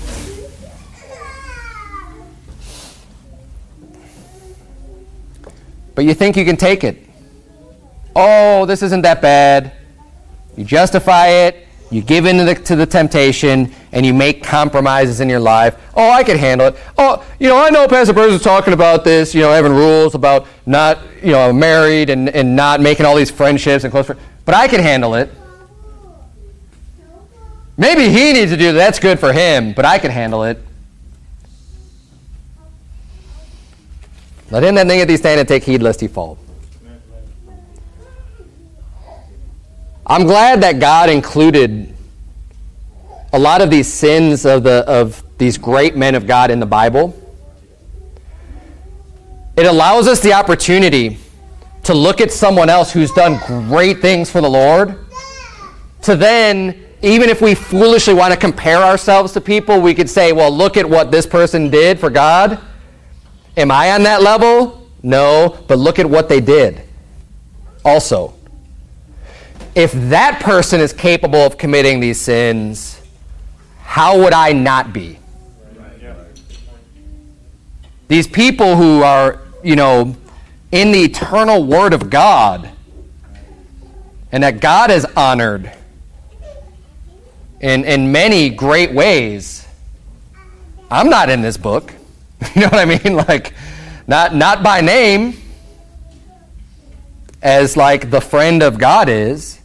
[SPEAKER 3] But you think you can take it. Oh, this isn't that bad. You justify it, you give in to the, to the temptation, and you make compromises in your life. Oh, I can handle it. Oh, you know, I know Pastor Burns is talking about this, you know, having rules about not, you know, married and, and not making all these friendships and close friends, but I can handle it. Maybe he needs to do that. That's good for him, but I can handle it. Let him that thinketh he stand and take heed lest he fall. I'm glad that God included a lot of these sins of the of these great men of God in the Bible. It allows us the opportunity to look at someone else who's done great things for the Lord, to then, even if we foolishly want to compare ourselves to people, we could say, well, look at what this person did for God. Am I on that level? No, but look at what they did also. If that person is capable of committing these sins, how would I not be? These people who are, you know, in the eternal Word of God, and that God is honored in, in many great ways. I'm not in this book. You know what I mean? Like, not not by name, as like the friend of God is.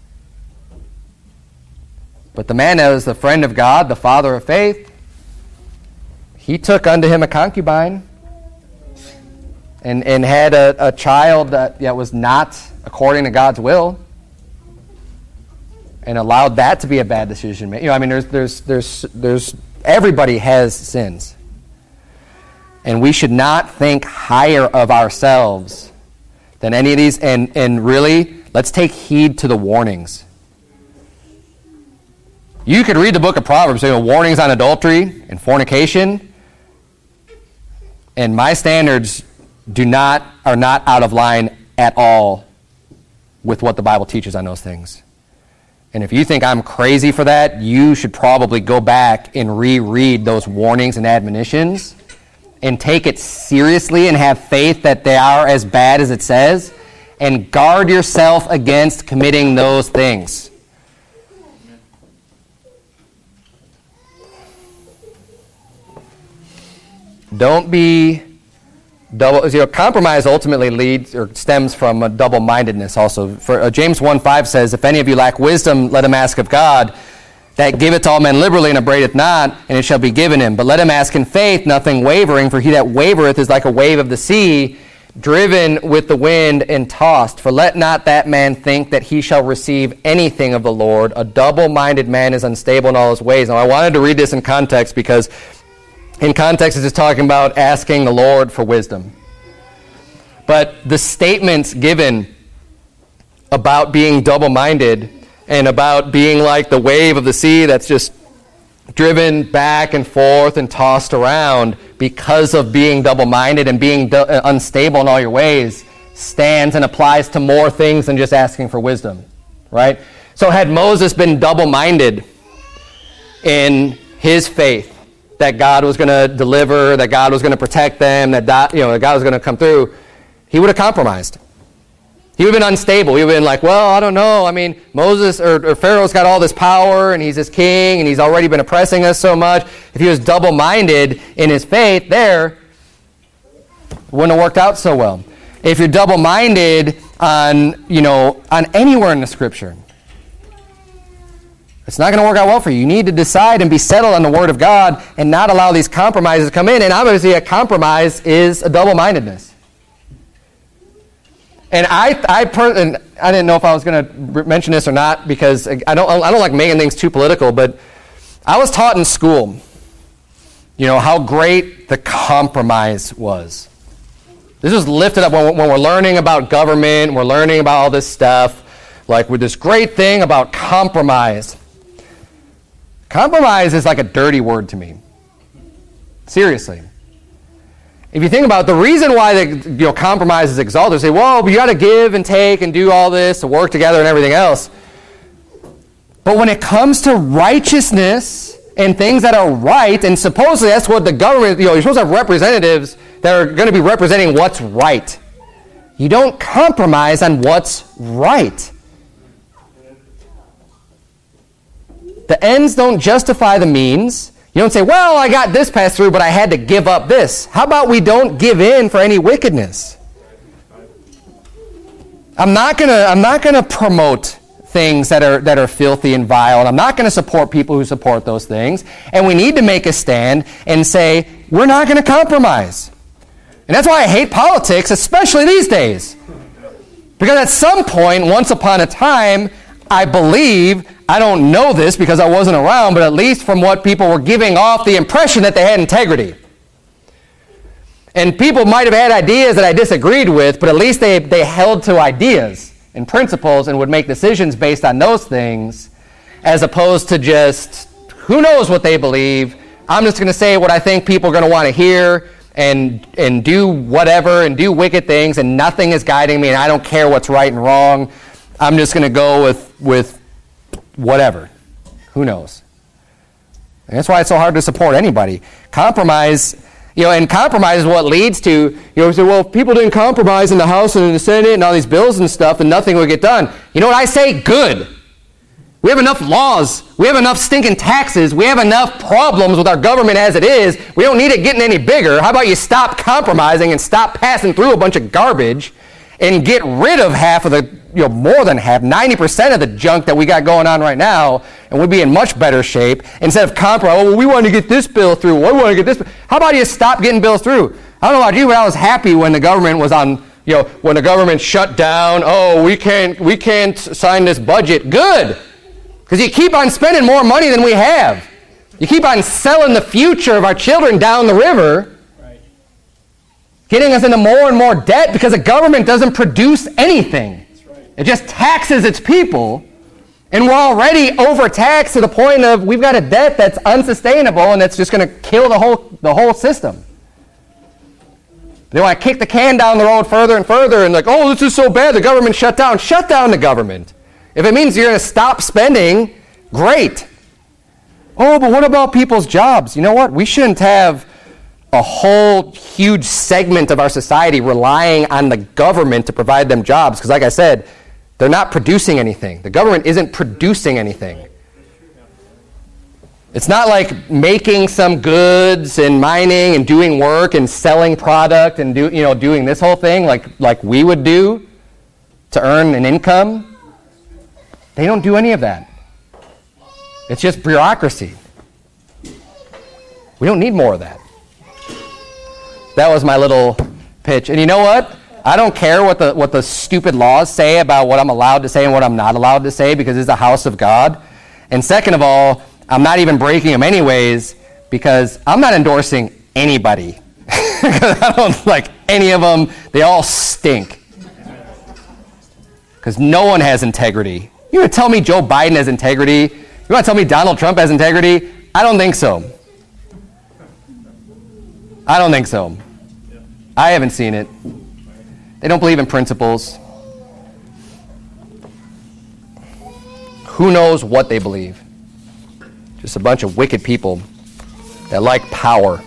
[SPEAKER 3] But the man that was the friend of God, the father of faith, he took unto him a concubine and, and had a, a child that, that was not according to God's will, and allowed that to be a bad decision. You know, I mean, there's there's there's there's everybody has sins. And we should not think higher of ourselves than any of these. And, and really, let's take heed to the warnings. You could read the book of Proverbs, you know, warnings on adultery and fornication. And my standards do not are not out of line at all with what the Bible teaches on those things. And if you think I'm crazy for that, you should probably go back and reread those warnings and admonitions and take it seriously and have faith that they are as bad as it says, and guard yourself against committing those things. Don't be double. You know, compromise ultimately leads or stems from a double-mindedness. Also, for uh, James one five says, "If any of you lack wisdom, let him ask of God, that giveth to all men liberally and upbraideth not, and it shall be given him. But let him ask in faith, nothing wavering. For he that wavereth is like a wave of the sea, driven with the wind and tossed. For let not that man think that he shall receive anything of the Lord. A double-minded man is unstable in all his ways." Now, I wanted to read this in context because in context it's just talking about asking the Lord for wisdom. But the statements given about being double-minded and about being like the wave of the sea that's just driven back and forth and tossed around because of being double-minded and being du- unstable in all your ways stands and applies to more things than just asking for wisdom, right? So had Moses been double-minded in his faith that God was going to deliver, that God was going to protect them, that God, you know, that God was going to come through, he would have compromised. He would have been unstable. He would have been like, well, I don't know. I mean, Moses or, or Pharaoh's got all this power, and he's this king, and he's already been oppressing us so much. If he was double-minded in his faith there, it wouldn't have worked out so well. If you're double-minded on, you know, on anywhere in the Scripture, it's not going to work out well for you. You need to decide and be settled on the Word of God and not allow these compromises to come in. And obviously a compromise is a double-mindedness. And I, I, per, and I didn't know if I was going to mention this or not because I don't, I don't like making things too political. But I was taught in school, you know, how great the compromise was. This was lifted up when, when we're learning about government, we're learning about all this stuff, like with this great thing about compromise. Compromise is like a dirty word to me. Seriously. If you think about it, the reason why the, you know, compromise is exalted, say, well, you got to give and take and do all this to work together and everything else. But when it comes to righteousness and things that are right, and supposedly that's what the government, you know, you're supposed to have representatives that are going to be representing what's right. You don't compromise on what's right. The ends don't justify the means. You don't say, well, I got this passed through, but I had to give up this. How about we don't give in for any wickedness? I'm not gonna, I'm not gonna promote things that are that are filthy and vile, and I'm not gonna support people who support those things. And we need to make a stand and say, we're not gonna compromise. And that's why I hate politics, especially these days. Because at some point, once upon a time, I believe, I don't know this because I wasn't around, but at least from what people were giving off the impression that they had integrity. And people might have had ideas that I disagreed with, but at least they, they held to ideas and principles and would make decisions based on those things, as opposed to just, who knows what they believe. I'm just going to say what I think people are going to want to hear and and do whatever and do wicked things, and nothing is guiding me, and I don't care what's right and wrong. I'm just going to go with, with whatever. Who knows? And that's why it's so hard to support anybody. Compromise, you know, and compromise is what leads to, you know, say, well, if people didn't compromise in the House and in the Senate and all these bills and stuff, then nothing would get done. You know what I say? Good. We have enough laws. We have enough stinking taxes. We have enough problems with our government as it is. We don't need it getting any bigger. How about you stop compromising and stop passing through a bunch of garbage and get rid of half of the, you know, more than half, ninety percent of the junk that we got going on right now, and we'd be in much better shape instead of compromise. Oh, well, we want to get this bill through. We want to get this. How about you stop getting bills through? I don't know about you, but I was happy when the government was on, you know, when the government shut down. Oh, we can't, we can't sign this budget. Good. Because you keep on spending more money than we have. You keep on selling the future of our children down the river, right, getting us into more and more debt because the government doesn't produce anything. That's right. It just taxes its people, and we're already overtaxed to the point of we've got a debt that's unsustainable and that's just going to kill the whole the whole system. They want to kick the can down the road further and further and like, oh, this is so bad, the government shut down. Shut down the government. If it means you're going to stop spending, great. Oh, but what about people's jobs? You know what? We shouldn't have a whole huge segment of our society relying on the government to provide them jobs. Because like I said, they're not producing anything. The government isn't producing anything. It's not like making some goods and mining and doing work and selling product and do, you know, doing this whole thing like, like we would do to earn an income. They don't do any of that. It's just bureaucracy. We don't need more of that. That was my little pitch. And you know what? I don't care what the what the stupid laws say about what I'm allowed to say and what I'm not allowed to say, because it's the house of God. And second of all, I'm not even breaking them anyways, because I'm not endorsing anybody. I don't like any of them. They all stink. Because no one has integrity. You want to tell me Joe Biden has integrity? You want to tell me Donald Trump has integrity? I don't think so. I don't think so. I haven't seen it. They don't believe in principles. Who knows what they believe? Just a bunch of wicked people that like power.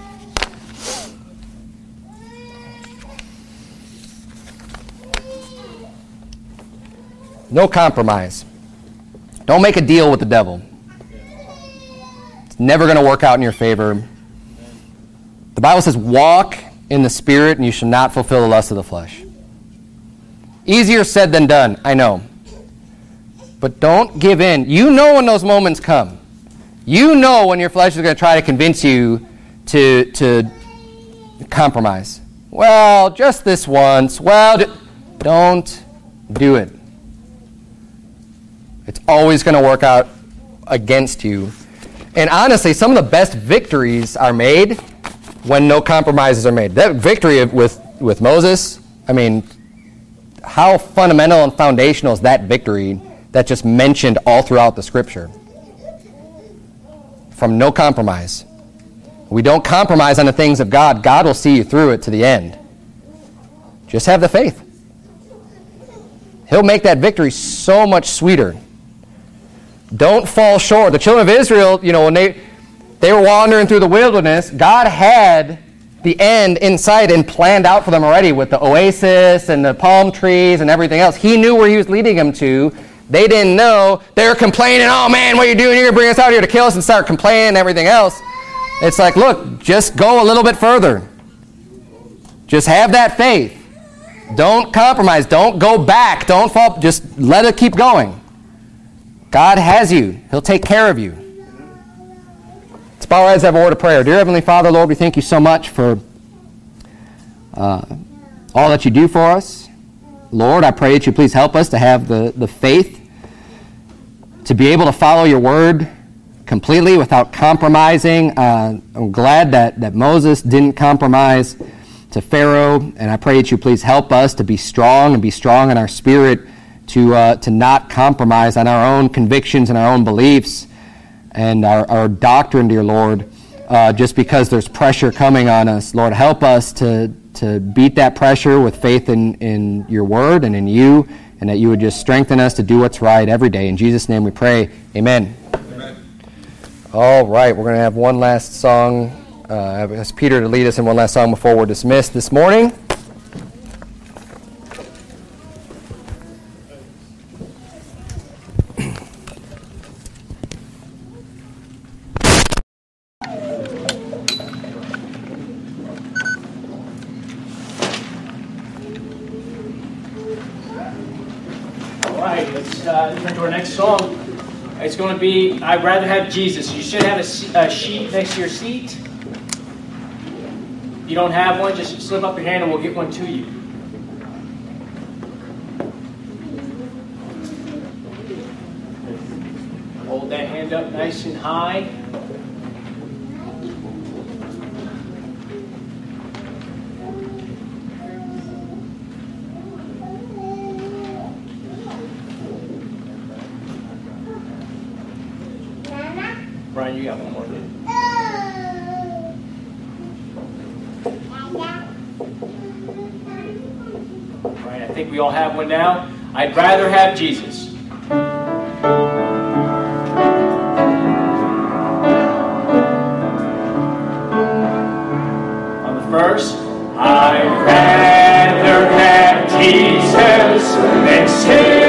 [SPEAKER 3] No compromise. Don't make a deal with the devil. It's never going to work out in your favor. The Bible says, walk in the Spirit, and you shall not fulfill the lust of the flesh. Easier said than done, I know. But don't give in. You know when those moments come. You know when your flesh is going to try to convince you to, to compromise. Well, just this once. Well, d- don't do it. It's always going to work out against you. And honestly, some of the best victories are made when no compromises are made. That victory with, with Moses, I mean, how fundamental and foundational is that victory that's just mentioned all throughout the Scripture? From no compromise. We don't compromise on the things of God. God will see you through it to the end. Just have the faith. He'll make that victory so much sweeter. Don't fall short. The children of Israel, you know, when they they were wandering through the wilderness, God had the end in sight and planned out for them already with the oasis and the palm trees and everything else. He knew where he was leading them to. They didn't know. They were complaining, oh man, what are you doing? You're going to bring us out here to kill us, and start complaining and everything else. It's like, look, just go a little bit further. Just have that faith. Don't compromise. Don't go back. Don't fall. Just let it keep going. God has you. He'll take care of you. Let's bow our heads and have a word of prayer. Dear Heavenly Father, Lord, we thank you so much for uh, all that you do for us. Lord, I pray that you please help us to have the, the faith to be able to follow your word completely without compromising. Uh, I'm glad that, that Moses didn't compromise to Pharaoh, and I pray that you please help us to be strong and be strong in our spirit to uh, to not compromise on our own convictions and our own beliefs and our, our doctrine, dear Lord, uh, just because there's pressure coming on us. Lord, help us to, to beat that pressure with faith in, in your word and in you, and that you would just strengthen us to do what's right every day. In Jesus' name we pray. Amen. Amen. All right, we're going to have one last song. Uh, ask Peter to lead us in one last song before we're dismissed this morning.
[SPEAKER 6] Song. It's going to be, I'd rather have Jesus. You should have a, a sheet next to your seat. If you don't have one, just slip up your hand and we'll get one to you. Hold that hand up nice and high. Brian, you got one more. Right, I think we all have one now. I'd rather have Jesus. On the first, I'd rather have Jesus than sin.